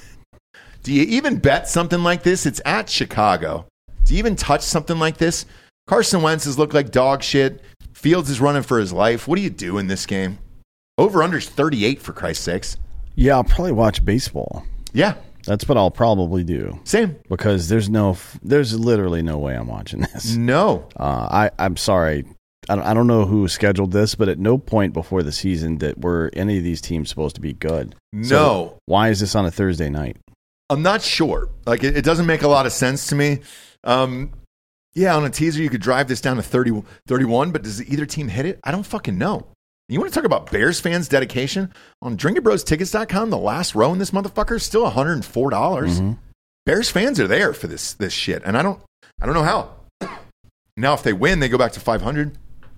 Do you even bet something like this? It's at Chicago. Do you even touch something like this? Carson Wentz has looked like dog shit. Fields is running for his life. What do you do in this game? Over-under's thirty-eight, for Christ's sakes. Yeah, I'll probably watch baseball. Yeah. That's what I'll probably do. Same. Because there's no, there's literally no way I'm watching this. No. Uh, I, I'm sorry. I don't, I don't know who scheduled this, but at no point before the season that were any of these teams supposed to be good. No. So why is this on a Thursday night? I'm not sure. Like, it, it doesn't make a lot of sense to me. Um, yeah, on a teaser, you could drive this down to thirty, thirty-one, but does either team hit it? I don't fucking know. You want to talk about Bears fans' dedication? On drinking bros tickets dot com, the last row in this motherfucker is still one hundred four dollars. Mm-hmm. Bears fans are there for this this shit, and I don't I don't know how. Now, if they win, they go back to five hundred.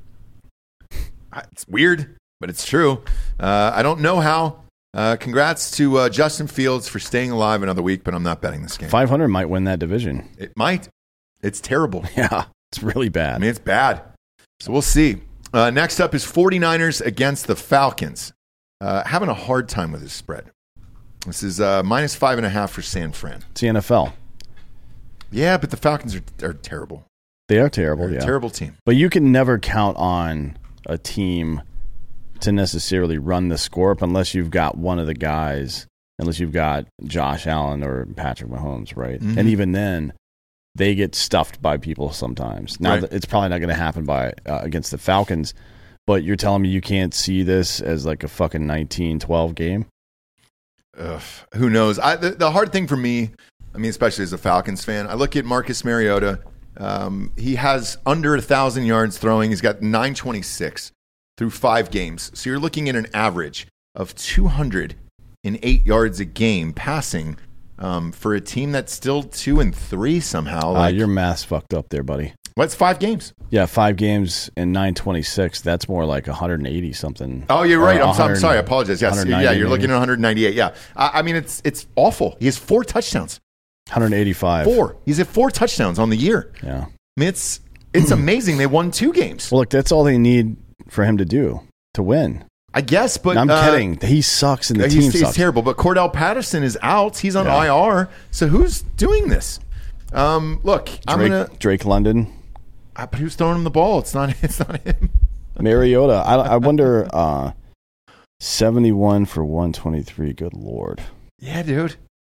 It's weird, but it's true. Uh, I don't know how. Uh, congrats to uh, Justin Fields for staying alive another week, but I'm not betting this game. five hundred might win that division. It might. It's terrible. Yeah, it's really bad. I mean, it's bad. So we'll see. Uh, next up is 49ers against the Falcons. Uh, having a hard time with this spread. This is uh, minus five and a half for San Fran. It's the N F L. Yeah, but the Falcons are, are terrible. They are terrible, They're yeah. a terrible team. But you can never count on a team to necessarily run the score up unless you've got one of the guys, unless you've got Josh Allen or Patrick Mahomes, right? Mm-hmm. And even then, they get stuffed by people sometimes. Now, right. It's probably not going to happen by uh, against the Falcons, but you're telling me you can't see this as like a fucking nineteen twelve game? Ugh, who knows? I, the, the hard thing for me, I mean, especially as a Falcons fan, I look at Marcus Mariota. Um, he has under one thousand yards throwing. He's got nine twenty-six through five games. So you're looking at an average of two hundred eight yards a game passing. Um, for a team that's still two and three somehow. Like, uh, your math's fucked up there, buddy. What's five games? Yeah, five games and nine twenty-six. That's more like one hundred eighty something. Oh, you're right. I'm, I'm sorry. I apologize. Yes, yeah, you're maybe. Looking at one hundred ninety-eight. Yeah, I, I mean it's it's awful. He has four touchdowns. one hundred eighty-five. Four. He's at four touchdowns on the year. Yeah. I mean it's it's amazing. They won two games. Well, look, that's all they need for him to do to win. I guess, but I'm uh, kidding. He sucks and the he's, team he's sucks. terrible. But Cordell Patterson is out. He's on Yeah. I R. So who's doing this? Um, look, I'm Drake, gonna. Drake London, Uh, but who's throwing him the ball? It's not. It's not him. Mariota. I, I wonder. Uh, seventy-one for one twenty-three. Good Lord. Yeah, dude.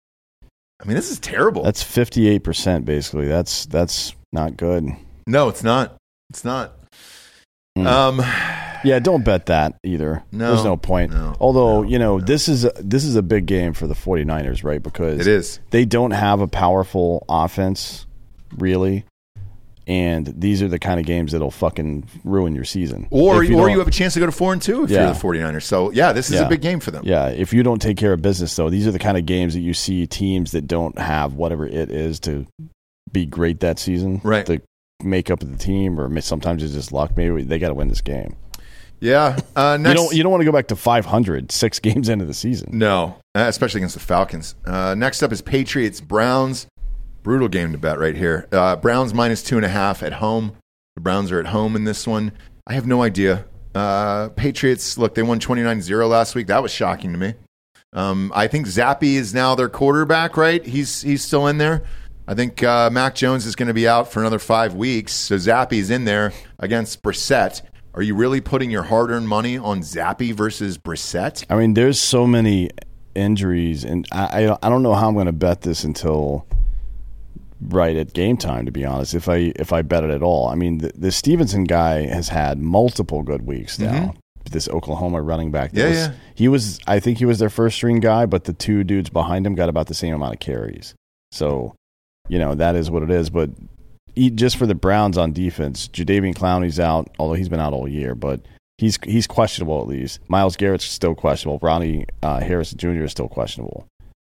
I mean, this is terrible. That's fifty-eight percent basically. That's that's not good. no, it's not. It's not. Mm. Um, Yeah, don't bet that either. No. There's no point. No. Although, No. you know, No. this is a, this is a big game for the 49ers, right? Because it is. they don't have a powerful offense, really. And these are the kind of games that'll fucking ruin your season. Or If you, or don't- you have a chance to go to four and two if Yeah. you're the 49ers. So yeah, this is Yeah. a big game for them. Yeah, if you don't take care of business, though, these are the kind of games that you see teams that don't have whatever it is to be great that season. Right. The makeup of the team, or sometimes it's just luck. Maybe they got to win this game. Yeah. Uh, next, You don't. You don't want to go back to five hundred six games into the season. No, uh, especially against the Falcons. Uh, next up is Patriots Browns. Brutal game to bet right here. Uh, Browns minus two and a half at home. The Browns are at home in this one. I have no idea. Uh, Patriots, look, they won twenty-nine zero last week. That was shocking to me. Um, I think Zappy is now their quarterback, right? He's he's still in there. I think uh, Mac Jones is going to be out for another five weeks. So Zappy's in there against Brissett. Are you really putting your hard-earned money on Zappy versus Brissett? I mean, there's so many injuries, and I I, I don't know how I'm going to bet this until right at game time. To be honest, if I if I bet it at all, I mean, the, the Stevenson guy has had multiple good weeks now. Mm-hmm. This Oklahoma running back, that Yeah, was, yeah. he was. I think he was their first string guy, but the two dudes behind him got about the same amount of carries. So, you know, that is what it is. But just for the Browns on defense, Jadeveon Clowney's out, although he's been out all year, but he's he's questionable at least. Myles Garrett's still questionable. Ronnie uh, Harrison Junior is still questionable.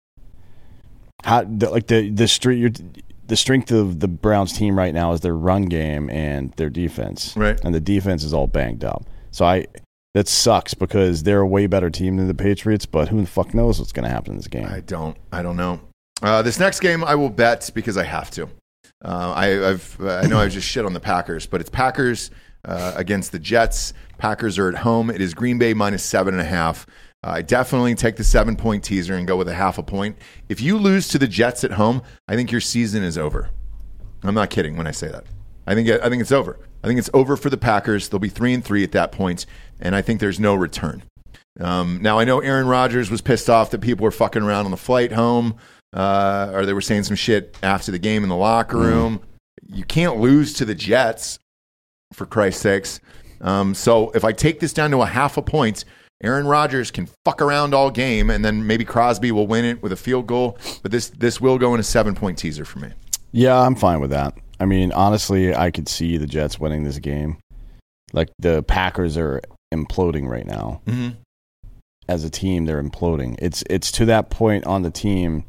How the, like the the street the strength of the Browns team right now is their run game and their defense, Right. and the defense is all banged up. So I that sucks because they're a way better team than the Patriots. But who the fuck knows what's going to happen in this game? I don't. I don't know. Uh, this next game I will bet because I have to. Uh, I, I've, uh, I know I just shit on the Packers, but it's Packers uh, against the Jets. Packers are at home. It is Green Bay minus seven and a half. Uh, I definitely take the seven-point teaser and go with a half a point. If you lose to the Jets at home, I think your season is over. I'm not kidding when I say that. I think I think it's over. I think it's over for the Packers. They'll be three and three at that point, and I think there's no return. Um, now I know Aaron Rodgers was pissed off that people were fucking around on the flight home. Uh, or they were saying some shit after the game in the locker room. Mm. You can't lose to the Jets, for Christ's sakes. Um, so if I take this down to a half a point, Aaron Rodgers can fuck around all game, and then maybe Crosby will win it with a field goal. But this this will go in a seven-point teaser for me. Yeah, I'm fine with that. I mean, honestly, I could see the Jets winning this game. Like, the Packers are imploding right now. Mm-hmm. As a team, they're imploding. It's it's to that point on the team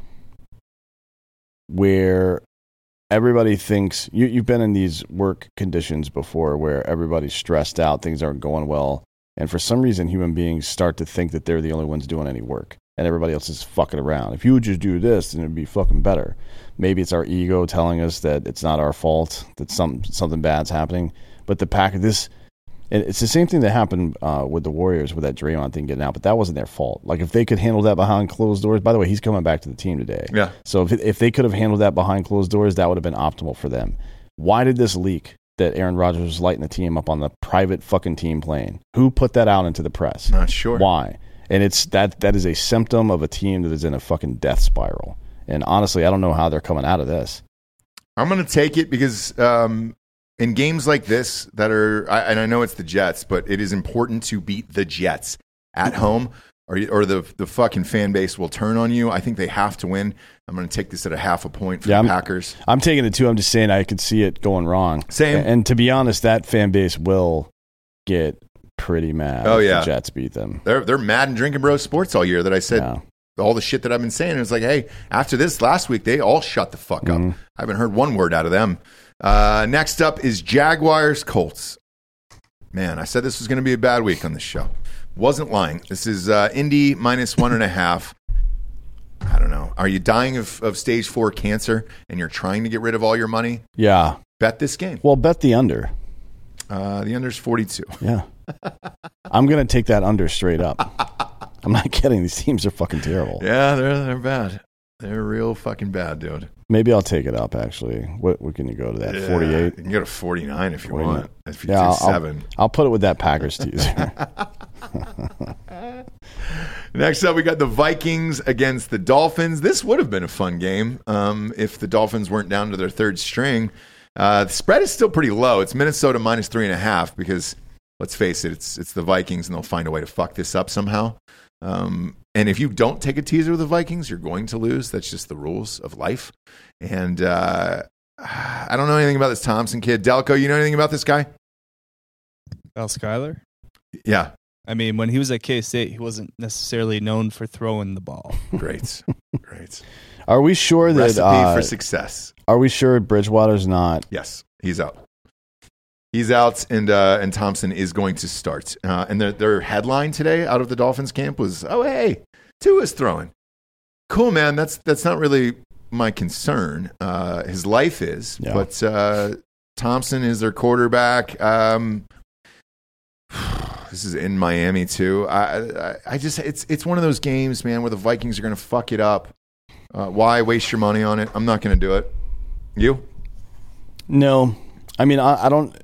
where everybody thinks you, you've been in these work conditions before where everybody's stressed out, things aren't going well, and for some reason human beings start to think that they're the only ones doing any work and everybody else is fucking around. If you would just do this, then it'd be fucking better. Maybe it's our ego telling us that it's not our fault, that some something bad's happening. But the pack this and it's the same thing that happened uh, with the Warriors with that Draymond thing getting out, but that wasn't their fault. Like, if they could handle that behind closed doors, by the way, he's coming back to the team today. Yeah. So if if they could have handled that behind closed doors, that would have been optimal for them. Why did this leak that Aaron Rodgers was lighting the team up on the private fucking team plane? Who put that out into the press? Not sure. Why? And it's that that is a symptom of a team that is in a fucking death spiral. And honestly, I don't know how they're coming out of this. I'm going to take it because um, in games like this that are, I, and I know it's the Jets, but it is important to beat the Jets at home, or, you, or the the fucking fan base will turn on you. I think they have to win. I'm going to take this at a half a point for Yeah, the I'm- Packers. I'm taking it too. I'm just saying I could see it going wrong. Same. And, and to be honest, that fan base will get pretty mad Oh, if yeah. the Jets beat them. They're they're mad and drinking bro sports all year that I said Yeah. all the shit that I've been saying. It was like, hey, after this last week, they all shut the fuck up. Mhm. I haven't heard one word out of them. Uh, next up is Jaguars Colts. Man, I said this was going to be a bad week on this show. Wasn't lying. This is uh, Indy minus one and a half. I don't know. Are you dying of, of stage four cancer and you're trying to get rid of all your money? Yeah. Bet this game. Well, bet the under. Uh, the under's forty-two. Yeah. I'm going to take that under straight up. I'm not kidding. These teams are fucking terrible. Yeah, they're they're bad. They're real fucking bad, dude. Maybe I'll take it up, actually. What, what can you go to that? Yeah, forty-eight? You can go to forty-nine if you forty-nine. want. If you Yeah, do I'll, seven. I'll, I'll put it with that Packers teaser. Next up, we got the Vikings against the Dolphins. This would have been a fun game um, if the Dolphins weren't down to their third string. Uh, the spread is still pretty low. It's Minnesota minus three and a half because, let's face it, it's it's the Vikings and they'll find a way to fuck this up somehow. Um, and if you don't take a teaser with the Vikings, you're going to lose. That's just the rules of life. And uh, I don't know anything about this Thompson kid. Delco, you know anything about this guy? Al Skyler? Yeah. I mean, when he was at K-State, he wasn't necessarily known for throwing the ball. Great. Great. Are we sure that Recipe uh, for success. Are we sure Bridgewater's not? Yes, he's out. He's out, and uh, and Thompson is going to start. Uh, and their their headline today out of the Dolphins camp was, "Oh hey, Tua's throwing." Cool, man. That's that's not really my concern. Uh, his life is, Yeah. but uh, Thompson is their quarterback. Um, this is in Miami too. I, I I just it's it's one of those games, man, where the Vikings are going to fuck it up. Uh, why waste your money on it? I'm not going to do it. You? No. I mean, I, I don't.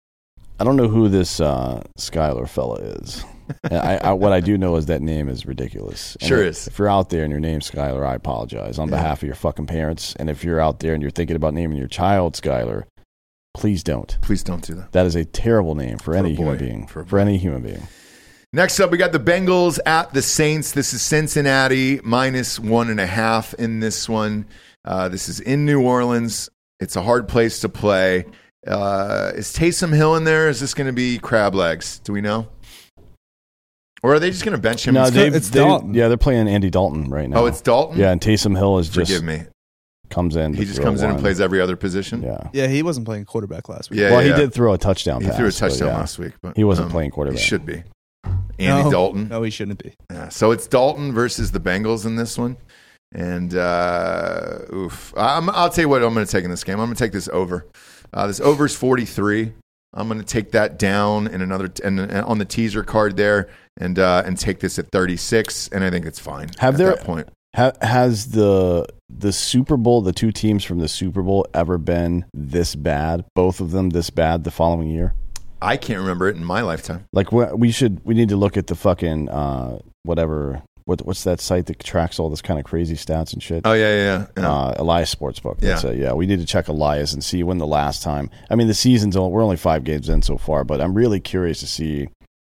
I don't know who this uh, Skyler fella is. I, I, what I do know is that name is ridiculous. And Sure if, is. If you're out there and your name's Skyler, I apologize on Yeah. behalf of your fucking parents. And if you're out there and you're thinking about naming your child Skyler, please don't. Please don't do that. That is a terrible name for, For any a boy. human being. For a For, boy. any human being. Next up, we got the Bengals at the Saints. This is Cincinnati minus one and a half in this one. Uh, this is in New Orleans. It's a hard place to play. Uh, is Taysom Hill in there? Is this going to be crab legs? Do we know? Or are they just going to bench him? No, and they, it's they, Dalton. yeah, they're playing Andy Dalton right now. oh, it's Dalton? Yeah, and Taysom Hill is just Forgive me. comes in. He to just throw comes in and one. plays every other position? Yeah. Yeah, he wasn't playing quarterback last week. Yeah, Well, yeah. he did throw a touchdown He pass. threw a but touchdown yeah. last week. But, He wasn't um, playing quarterback. He should be. Andy no, Dalton. No, he shouldn't be. Yeah, so it's Dalton versus the Bengals in this one. And, uh, oof. I'm, I'll tell you what I'm going to take in this game. I'm going to take this over. Uh, this over is forty-three. I'm going to take that down in another and, and on the teaser card there and uh, and take this at thirty-six. And I think it's fine Have at there- that point. Ha- has the the Super Bowl, the two teams from the Super Bowl, ever been this bad? Both of them this bad the following year? I can't remember it in my lifetime. Like we, we should, we need to look at the fucking uh, whatever. What what's that site that tracks all this kind of crazy stats and shit? Oh, yeah, yeah, yeah. yeah. Uh, Elias Sportsbook. That's Yeah. it. Yeah, we need to check Elias and see when the last time. I mean, the season's only, we're only five games in so far, but I'm really curious to see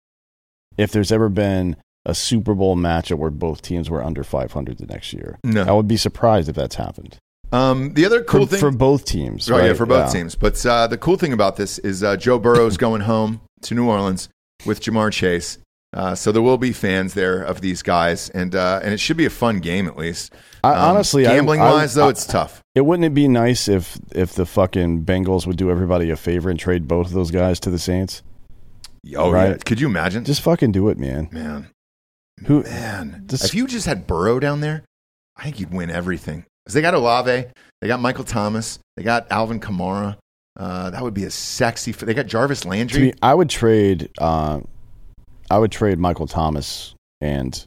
if there's ever been a Super Bowl matchup where both teams were under five hundred the next year. No. I would be surprised if that's happened. Um, the other cool for, thing. for both teams. Oh, yeah, right? for both teams. But uh, the cool thing about this is uh, Joe Burrow's going home to New Orleans with Jamar Chase. Uh, so there will be fans there of these guys, and uh, and it should be a fun game at least. I, Um, honestly, I- gambling I- wise though, I- it's tough. It wouldn't it be nice if if the fucking Bengals would do everybody a favor and trade both of those guys to the Saints? Oh, right. yeah. Could you imagine? Just fucking do it, man. man, Who? man. Just- if you just had Burrow down there, I think you'd win everything. Because they got Olave, they got Michael Thomas, they got Alvin Kamara. Uh, that would be a sexy. F- they got Jarvis To Landry. me, I would trade. Uh, I would trade Michael Thomas and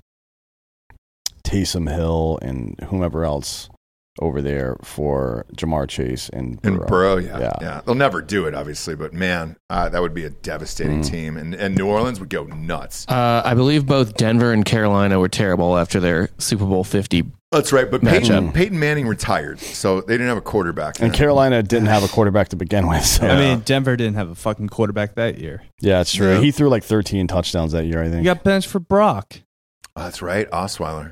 Taysom Hill and whomever else over there for Jamar Chase and Burrow. And Burrow, yeah, yeah, Yeah. They'll never do it, obviously, but man, uh, that would be a devastating Mm. team, and and New Orleans would go nuts. Uh, I believe both Denver and Carolina were terrible after their Super Bowl fifty. That's right, but Peyton, Matchup. Peyton Manning retired, so they didn't have a quarterback. And then. Carolina didn't have a quarterback to begin with. So. I mean, Denver didn't have a fucking quarterback that year. Yeah, it's true. Yeah. He threw like thirteen touchdowns that year, I You think. got benched for Brock. Oh, that's right, Osweiler.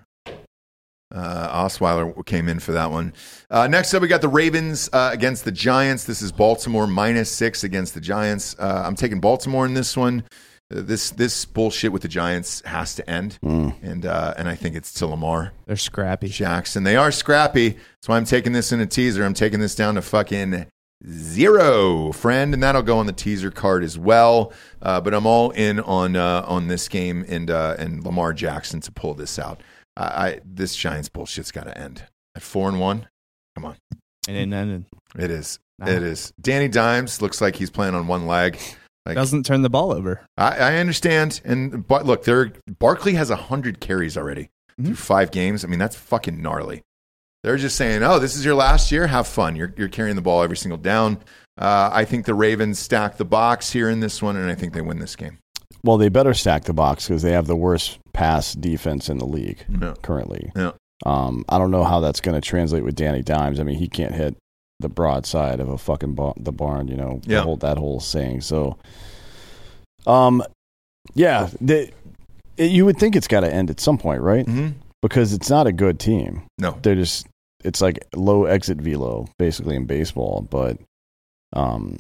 Uh, Osweiler came in for that one. Uh, next up, we got the Ravens uh, against the Giants. This is Baltimore minus six against the Giants. Uh, I'm taking Baltimore in this one. Uh, this this bullshit with the Giants has to end, Mm. and uh, and I think it's to Lamar They're scrappy. Jackson. They are scrappy. That's why I'm taking this in a teaser. I'm taking this down to fucking zero, friend, and that'll go on the teaser card as well. Uh, but I'm all in on uh, on this game and uh, and Lamar Jackson to pull this out. I, I this Giants bullshit's got to end at four and one. Come on, And then, and then it is. Nah. It is. Danny Dimes looks like he's playing on one leg. Like, Doesn't turn the ball over. I, I understand. And but look, they're, Barkley has one hundred carries already Mm-hmm. through five games. I mean, that's fucking gnarly. They're just saying, oh, this is your last year? Have fun. You're, you're carrying the ball every single down. Uh, I think the Ravens stack the box here in this one, and I think they win this game. Well, they better stack the box because they have the worst pass defense in the league Yeah. currently. Yeah. Um, I don't know how that's going to translate with Danny Dimes. I mean, he can't hit the broadside of a fucking bar- the barn, you know, Yeah. the whole, that whole saying. So, um, yeah, they, it, you would think it's got to end at some point, right? Mm-hmm. Because it's not a good team. No. They're just, it's like low exit velo, basically, in baseball. But um,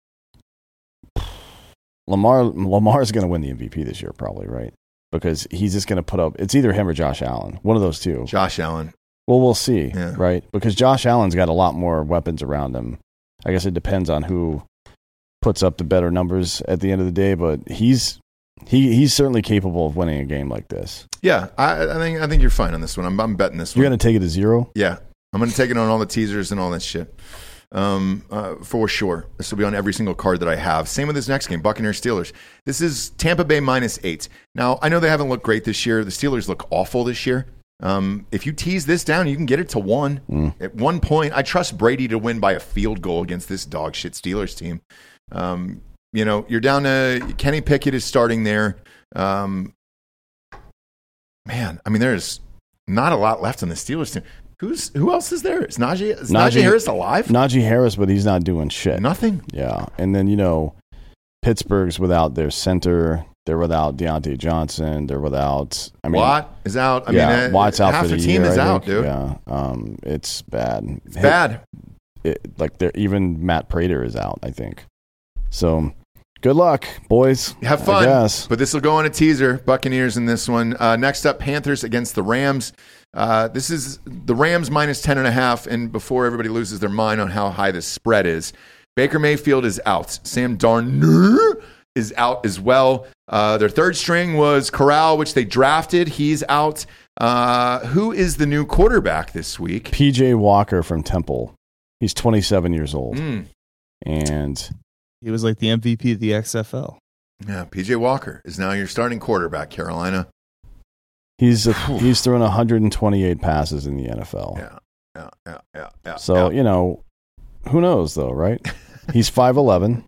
Lamar Lamar's going to win the M V P this year, probably, right? Because he's just going to put up, it's either him or Josh Allen, one of those two. Josh Allen. Well, we'll see, Yeah. right? Because Josh Allen's got a lot more weapons around him. I guess it depends on who puts up the better numbers at the end of the day, but he's he he's certainly capable of winning a game like this. Yeah, I, I think I think you're fine on this one. I'm, I'm betting this You're one. going to take it to zero? Yeah, I'm going to take it on all the teasers and all that shit. Um, uh, for sure. This will be on every single card that I have. Same with this next game, Buccaneers Steelers. This is Tampa Bay minus eight. Now, I know they haven't looked great this year. The Steelers look awful this year. Um, if you tease this down, you can get it to one. Mm. At one point, I trust Brady to win by a field goal against this dog shit Steelers team. Um, you know, you're down to Kenny Pickett is starting there. Um, man, I mean, there's not a lot left on the Steelers team. Who's who else is there? Is Najee, is Najee, Najee- Harris alive? Najee Harris, but he's not doing shit. Nothing. Yeah. And then, you know, Pittsburgh's without their center. They're without Deontay Johnson. They're without, I mean, Watt is out. I yeah, mean, uh, Watt's out half for the the team year, is I out, think. dude. Yeah. Um, it's bad. It's bad. It, like, they're, even Matt Prater is out, I think. So, good luck, boys. Have I fun. guess. But this will go on a teaser. Buccaneers in this one. Uh, next up, Panthers against the Rams. Uh, this is the Rams minus ten and a half. And before everybody loses their mind on how high the spread is, Baker Mayfield is out. Sam Darnold is out as well. Uh, their third string was Corral, which they drafted. He's out. Uh, who is the new quarterback this week? P J Walker from Temple. He's twenty-seven years old. Mm. And He was like the M V P of the X F L. Yeah, P J Walker is now your starting quarterback, Carolina. he's a, he's thrown one hundred twenty-eight passes in the N F L. Yeah, yeah, yeah, yeah. yeah So, yeah. you know, who knows, though, right? He's five eleven.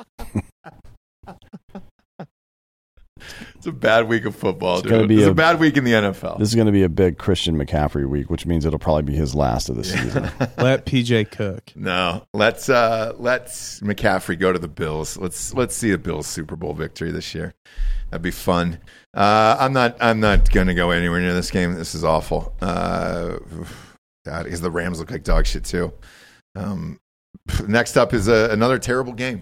It's a bad week of football, It's gonna dude. be It's a, a- bad week in the N F L. This is going to be a big Christian McCaffrey week, which means it'll probably be his last of the season. Let P J cook. No, let's uh, let's McCaffrey go to the Bills. Let's let's see a Bills Super Bowl victory this year. That'd be fun. Uh, I'm not I'm not going to go anywhere near this game. This is awful. Uh, God, because the Rams look like dog shit too. Um, next up is a, another terrible game.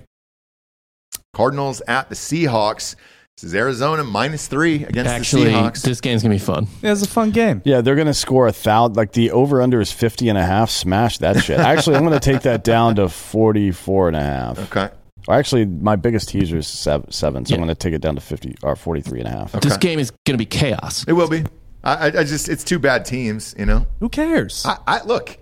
Cardinals at the Seahawks. This is Arizona minus three against Actually, the Seahawks. this game's going to be fun. Yeah, it's a fun game. Yeah, they're going to score a thousand. Like the over under is fifty and a half. Smash that shit. Actually, I'm going to take that down to forty-four and a half. Okay. Actually, my biggest teaser is seven, seven so Yeah. I'm going to take it down to fifty or forty-three and a half. This game is going to be chaos. It will be. I, I, I just it's two bad teams, you know. Who cares? I, I look.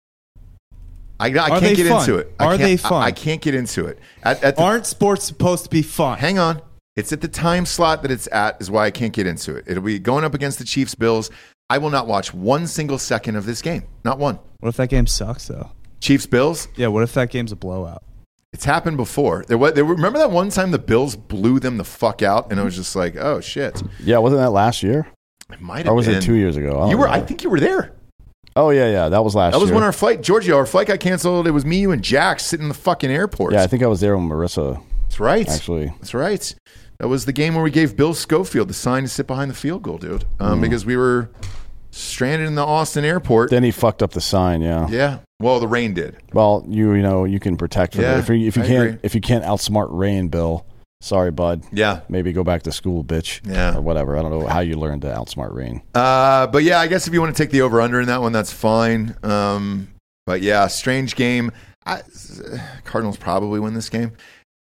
I, I Are can't they get fun? into it. I Are can't- they I- fun? I, can't get into it. At, at the, Aren't sports supposed to be fun? hang on. It's at the time slot that it's at is why I can't get into it. It'll be going up against the Chiefs Bills. I will not watch one single second of this game. Not one. What if that game sucks, though? Chiefs Bills. Yeah, what if that game's a blowout? It's happened before. There was, there were, remember that one time the Bills blew them the fuck out, and I was just like, oh shit. Yeah, wasn't that last year? It might have Or was been. it two years ago? I don't You were. know. I think you were there. Oh, yeah, yeah. That was last That was year. when our flight, Giorgio, our flight got canceled. It was me, you, and Jack sitting in the fucking airport. Yeah, I think I was there when Marissa, That's right. actually. That's right. That was the game where we gave Bill Schofield the sign to sit behind the field goal, dude, um, Mm. because we were stranded in the Austin airport. Then he fucked up the sign, yeah. Yeah. Well, the rain did. Well, you you know, you can protect from Yeah, it. If you, if you I can't agree. if you can't outsmart rain, Bill, sorry, bud. Yeah. Maybe go back to school, bitch. Yeah. Or whatever. I don't know how you learned to outsmart rain. Uh, but yeah, I guess if you want to take the over under in that one, that's fine. Um, but yeah, strange game. I, Cardinals probably win this game.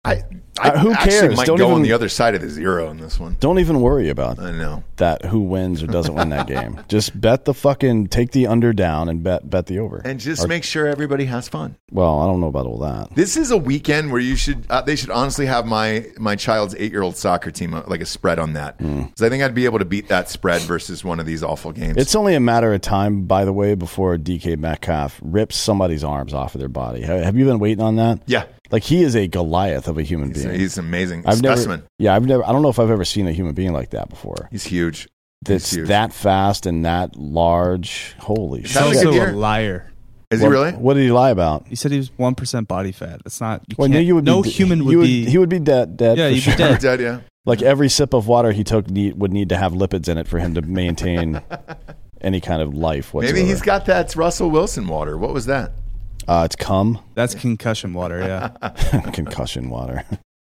I, I Uh, who actually cares? might Don't go on even- the other side of the zero in this one. Don't even worry about I know. that. Who wins or doesn't win that game? Just bet the fucking take the under down and bet bet the over. And just Or- make sure everybody has fun. well, I don't know about all that. This is a weekend where you should. Uh, they should honestly have my my child's eight year old soccer team uh, like a spread on that, because I think I'd be able to beat that spread versus one of these awful games. It's only a matter of time, by the way, before D K Metcalf rips somebody's arms off of their body. Ha- Have you been waiting on that? yeah, Like he is a Goliath of a human he's, being. he's an amazing I've specimen. never, yeah, I've never. I don't know if I've ever seen a human being like that before. He's huge. That's huge. that fast and that large. Holy He's shit! having He's a good also year. a liar. Is what, he really? What did he lie about? He said he was one percent body fat. That's not. You Well, can't, you would no be, human he would, be. He would be dead. Dead. Yeah, for you'd be sure. dead. Dead, yeah. Like every sip of water he took need, would need to have lipids in it for him to maintain any kind of life whatsoever. Maybe he's got that Russell Wilson water. What was that? Uh, it's cum, That's concussion water. Yeah. concussion water.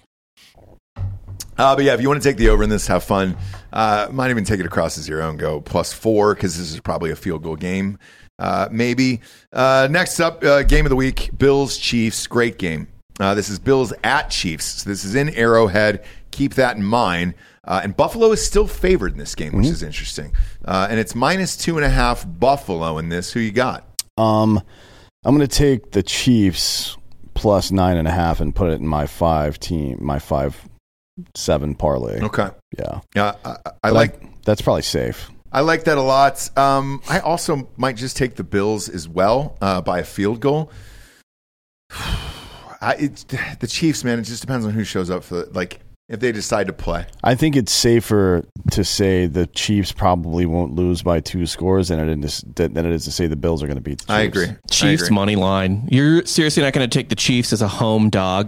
Uh, but yeah, if you want to take the over in this, have fun. Uh, might even take it across as your own. Go plus four because this is probably a field goal game. Uh, maybe. Uh, next up, uh, game of the week: Bills Chiefs. Great game. Uh, this is Bills at Chiefs. So this is in Arrowhead. Keep that in mind. Uh, and Buffalo is still favored in this game, which Mm-hmm. is interesting. Uh, and it's minus two and a half Buffalo in this. Who you got? Um, I'm going to take the Chiefs plus nine and a half and put it in my five team, my five seven parlay. Okay. Yeah, Yeah, I, I But like. that's probably safe. I like that a lot. Um, I also might just take the Bills as well uh, by a field goal. I, it's, the Chiefs, man, it just depends on who shows up for the, like if they decide to play. I think it's safer to say the Chiefs probably won't lose by two scores than it is than it is to say the Bills are going to beat the Chiefs. I agree. Chiefs I agree. money line. You're seriously not going to take the Chiefs as a home dog.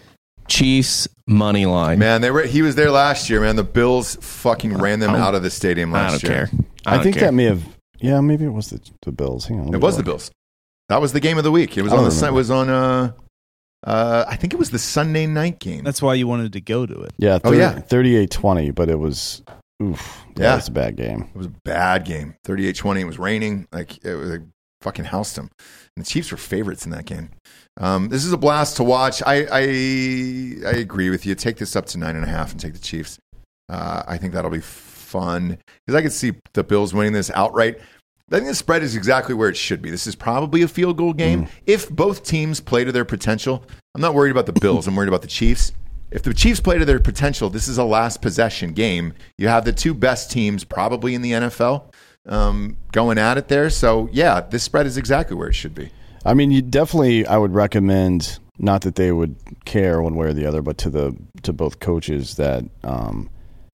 Chiefs money line. Man, they were. He was there last year. Man, the Bills fucking ran them I don't- out of the stadium I last don't year. care. I, I, don't think care. that may have. Yeah, maybe it was the the Bills. Hang on, let me It was the look. Bills. That was the game of the week. It was I on don't the. Sun- It remember. was on. Uh, uh, I think it was the Sunday night game. That's why you wanted to go to it. Yeah, Oh, thirty, yeah. thirty-eight twenty, but it was oof. Yeah, Yeah. it's a bad game. It was a bad game. thirty-eight twenty. It was raining. Like it was. They fucking housed them. And the Chiefs were favorites in that game. Um, this is a blast to watch. I, I I agree with you. Take this up to nine and a half and take the Chiefs. Uh, I think that'll be fun because I could see the Bills winning this outright. I think the spread is exactly where it should be. This is probably a field goal game. Mm. If both teams play to their potential, I'm not worried about the Bills. I'm worried about the Chiefs. If the Chiefs play to their potential, this is a last possession game. You have the two best teams probably in the N F L um, going at it there. So, yeah, this spread is exactly where it should be. I mean, you definitely. I would recommend not that they would care one way or the other, but to the to both coaches that um,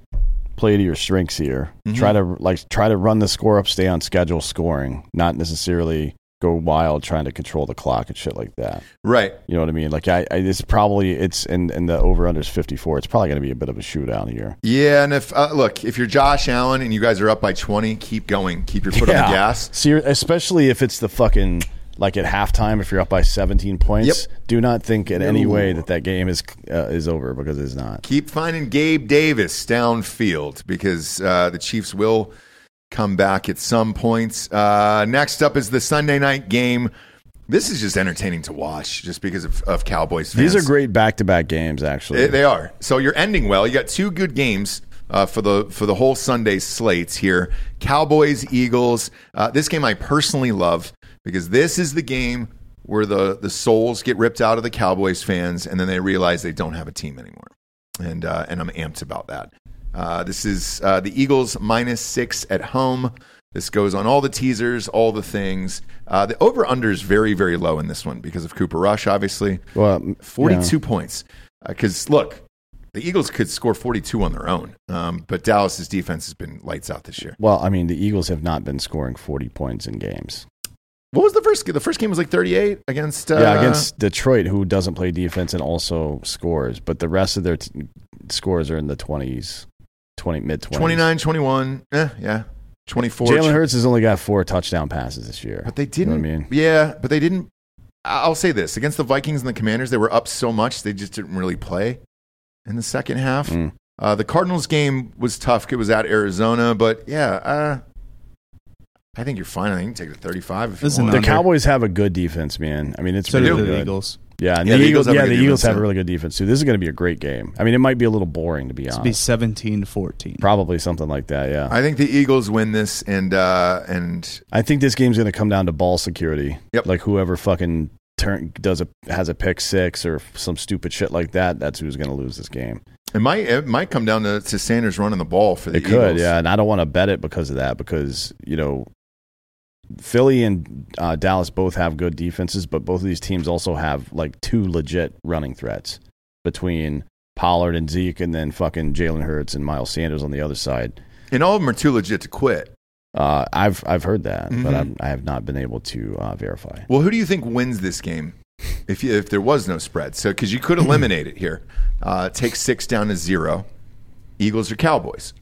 play to your strengths here. Mhm. Try to like try to run the score up, stay on schedule, scoring, not necessarily go wild trying to control the clock and shit like that. Right. You know what I mean? Like I, I it's probably it's and and the over under is fifty-four. It's probably going to be a bit of a shootout here. Yeah, and if uh, look, if you're Josh Allen and you guys are up by twenty, keep going. Keep your foot on the gas. Ser- especially if it's the fucking like at halftime, if you're up by seventeen points, Yep. do not think in any No. way that that game is uh, is over because it's not. Keep finding Gabe Davis downfield because uh, the Chiefs will come back at some points. Uh, next up is the Sunday night game. This is just entertaining to watch just because of, of Cowboys fans. These are great back-to-back games, actually. They, they are. So you're ending well. You got two good games uh, for the for the whole Sunday slates here. Cowboys, Eagles. Uh, this game I personally love because this is the game where the, the souls get ripped out of the Cowboys fans and then they realize they don't have a team anymore. And uh, and I'm amped about that. Uh, this is uh, the Eagles minus six at home. This goes on all the teasers, all the things. Uh, the over-under is very, very low in this one because of Cooper Rush, obviously. well, m- forty-two yeah. points. Because, look, the Eagles could score forty-two on their own, um, but Dallas's defense has been lights out this year. Well, I mean, the Eagles have not been scoring forty points in games. What was the first game? The first game was like thirty-eight against... Uh, yeah, against Detroit, who doesn't play defense and also scores, but the rest of their t- scores are in the twenties, twenty mid-twenties. twenty-nine, twenty-one. Eh, yeah. twenty-four. Jalen Hurts has only got four touchdown passes this year. But they You didn't... know what I mean? Yeah, but they didn't... I'll say this. Against the Vikings and the Commanders, they were up so much, they just didn't really play in the second half. Mm. Uh, the Cardinals game was tough. It was at Arizona, but yeah, uh, I think you're fine. I think you can take the thirty-five if you Listen, want. The under. Cowboys have a good defense, man. I mean, it's So really do the good. Eagles. Yeah, and Yeah, the, the Eagles, Eagles have a yeah, good the defense, Eagles have too. a really good defense too. This is going to be a great game. I mean, it might be a little boring to be It'll honest. be seventeen to fourteen. Probably something like that. Yeah, I think the Eagles win this, and uh, and I think this game's going to come down to ball security. Yep. Like whoever fucking turn does a has a pick six or some stupid shit like that. That's who's going to lose this game. it might it might come down to, to Sanders running the ball for the It Eagles. could, yeah, and I don't want to bet it because of that. Because you know, Philly and uh, Dallas both have good defenses, but both of these teams also have like two legit running threats between Pollard and Zeke, and then fucking Jalen Hurts and Miles Sanders on the other side. And all of them are too legit to quit. Uh, I've I've heard that, Mhm. but I'm, I have not been able to uh, verify. Well, who do you think wins this game if you, if there was no spread? So because you could eliminate it here, uh, take six down to zero. Eagles or Cowboys?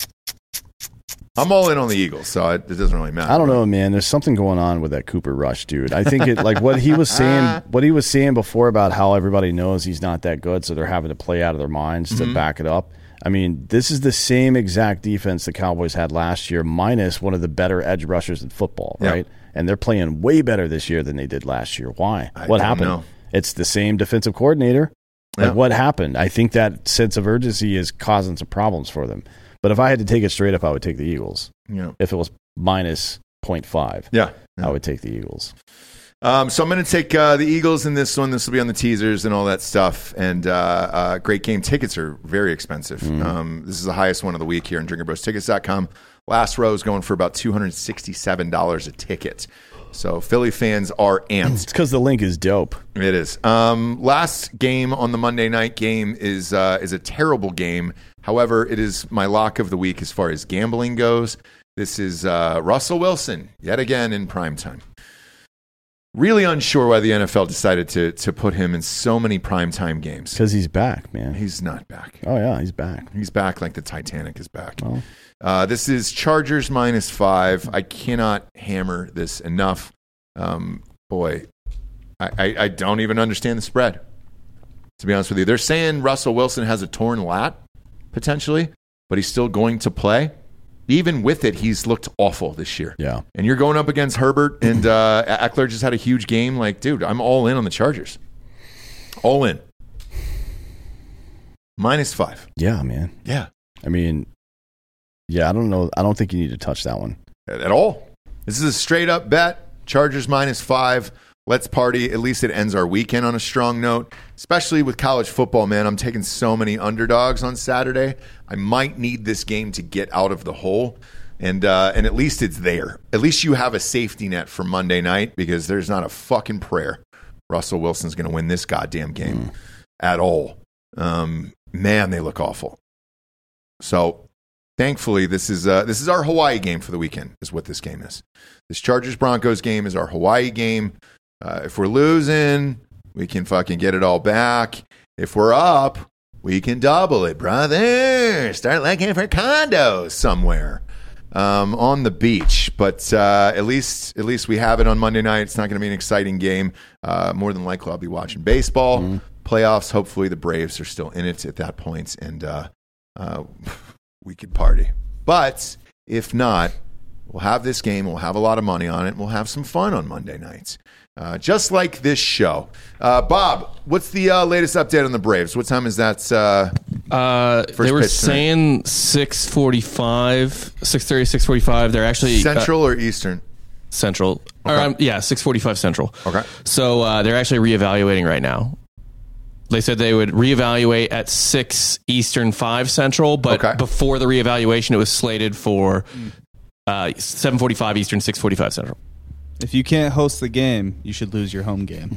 I'm all in on the Eagles, so it, it doesn't really matter. I don't know, man. There's something going on with that Cooper Rush, dude. I think it like what he was saying, what he was saying before about how everybody knows he's not that good, so they're having to play out of their minds to Mm-hmm. back it up. I mean, this is the same exact defense the Cowboys had last year, minus one of the better edge rushers in football, Yeah. right? And they're playing way better this year than they did last year. Why? I what don't happened? know. It's the same defensive coordinator. Like, Yeah. what happened? I think that sense of urgency is causing some problems for them. But if I had to take it straight up, I would take the Eagles. Yeah, If it was minus point five, yeah. I would take the Eagles. Um, so I'm going to take uh, the Eagles in this one. This will be on the teasers and all that stuff. And uh, uh, great game tickets are very expensive. Um, this is the highest one of the week here on drinker bros tickets dot com. Last row is going for about two hundred sixty-seven dollars a ticket. So Philly fans are amped. It's because the link is dope. It is. Um, last game on the Monday night game is uh, is a terrible game. However, it is my lock of the week as far as gambling goes. This is uh, Russell Wilson yet again in primetime. Really unsure why the N F L decided to to put him in so many primetime games. Because he's back, man. He's not back. Oh, yeah, he's back. He's back like the Titanic is back. Well, Uh, this is Chargers minus five. I cannot hammer this enough. Um, boy, I, I, I don't even understand the spread, to be honest with you. They're saying Russell Wilson has a torn lat, potentially, but he's still going to play. Even with it, he's looked awful this year. yeah. And you're going up against Herbert, and uh, Eckler just had a huge game. Like, dude, I'm all in on the Chargers. All in. Minus five. Yeah, man. Yeah. I mean, yeah, I don't know. I don't think you need to touch that one. At all. This is a straight up bet. Chargers minus five. Let's party. At least it ends our weekend on a strong note, especially with college football, man. I'm taking so many underdogs on Saturday. I might need this game to get out of the hole. And uh, and at least it's there. At least you have a safety net for Monday night, because there's not a fucking prayer Russell Wilson's going to win this goddamn game Mm. at all. Um, man, they look awful. So thankfully, this is uh, this is our Hawaii game for the weekend, is what this game is. This Chargers-Broncos game is our Hawaii game. Uh, if we're losing, we can fucking get it all back. If we're up, we can double it, brother. Start looking for condos somewhere um, on the beach. But uh, at least at least we have it on Monday night. It's not going to be an exciting game. Uh, more than likely, I'll be watching baseball. Mm-hmm. Playoffs, hopefully the Braves are still in it at that point, and uh, uh, we could party. But if not, we'll have this game. We'll have a lot of money on it. And we'll have some fun on Monday nights, uh, just like this show. Uh, Bob, what's the uh, latest update on the Braves? What time is that? Uh, Uh, they were pitch tonight. saying six forty-five, six thirty, six forty-five. They're actually uh, Central or Eastern? Central. Or, Okay. um, yeah, six forty-five Central. Okay. So uh, they're actually reevaluating right now. They said they would reevaluate at six Eastern, five Central, but Okay. before the reevaluation, it was slated for uh, seven forty-five Eastern, six forty-five Central. If you can't host the game, you should lose your home game.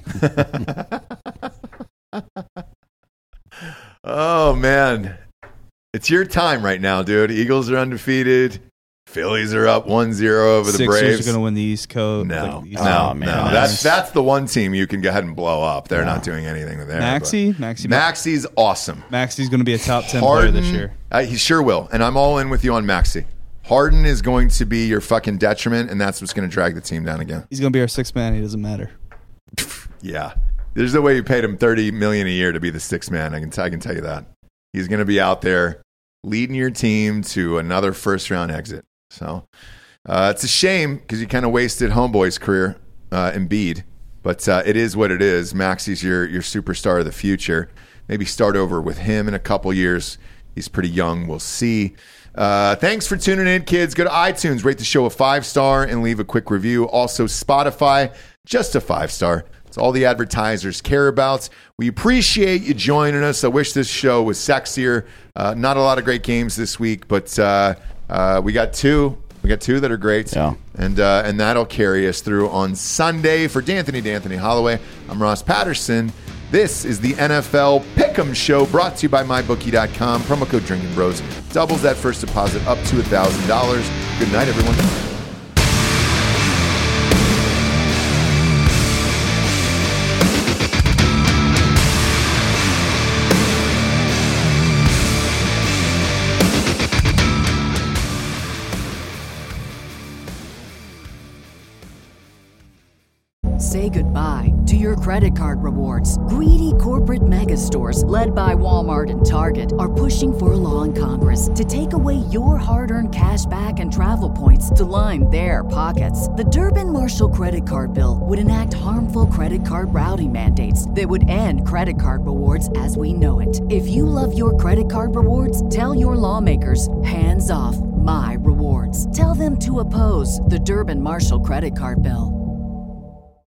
Oh, man. It's your time right now, dude. Eagles are undefeated. Phillies are up one zero over the Sixers Braves. are going to win the East Coast. No, like the East no, Oh, man. no. That's that's the one team you can go ahead and blow up. They're not doing anything with there. Maxey, but- Maxey, Maxey's awesome. Maxey's going to be a top ten Harden, player this year. Uh, he sure will, and I'm all in with you on Maxey. Harden is going to be your fucking detriment, and that's what's going to drag the team down again. He's going to be our sixth man. He doesn't matter. Yeah, there's no way you paid him thirty million a year to be the sixth man. I can t- I can tell you that. He's going to be out there leading your team to another first round exit. So uh, it's a shame because you kind of wasted Homeboy's career, uh, Embiid. But uh, it is what it is. Maxi's your your superstar of the future. Maybe start over with him in a couple years. He's pretty young. We'll see. Uh, thanks for tuning in, kids. Go to iTunes, rate the show a five-star, and leave a quick review. Also, Spotify, just a five-star. It's all the advertisers care about. We appreciate you joining us. I wish this show was sexier. Uh, not a lot of great games this week, but uh, uh, we got two. We got two that are great. Yeah. And uh, and that'll carry us through on Sunday. For D'Anthony, D'Anthony Holloway, I'm Ross Patterson. This is the N F L Pick'em Show, brought to you by my bookie dot com. Promo code Drinking Bros doubles that first deposit up to one thousand dollars. Good night, everyone. Say goodbye to your credit card rewards. Greedy corporate mega stores, led by Walmart and Target, are pushing for a law in Congress to take away your hard-earned cash back and travel points to line their pockets. The Durbin-Marshall credit card bill would enact harmful credit card routing mandates that would end credit card rewards as we know it. If you love your credit card rewards, tell your lawmakers, hands off my rewards. Tell them to oppose the Durbin-Marshall credit card bill.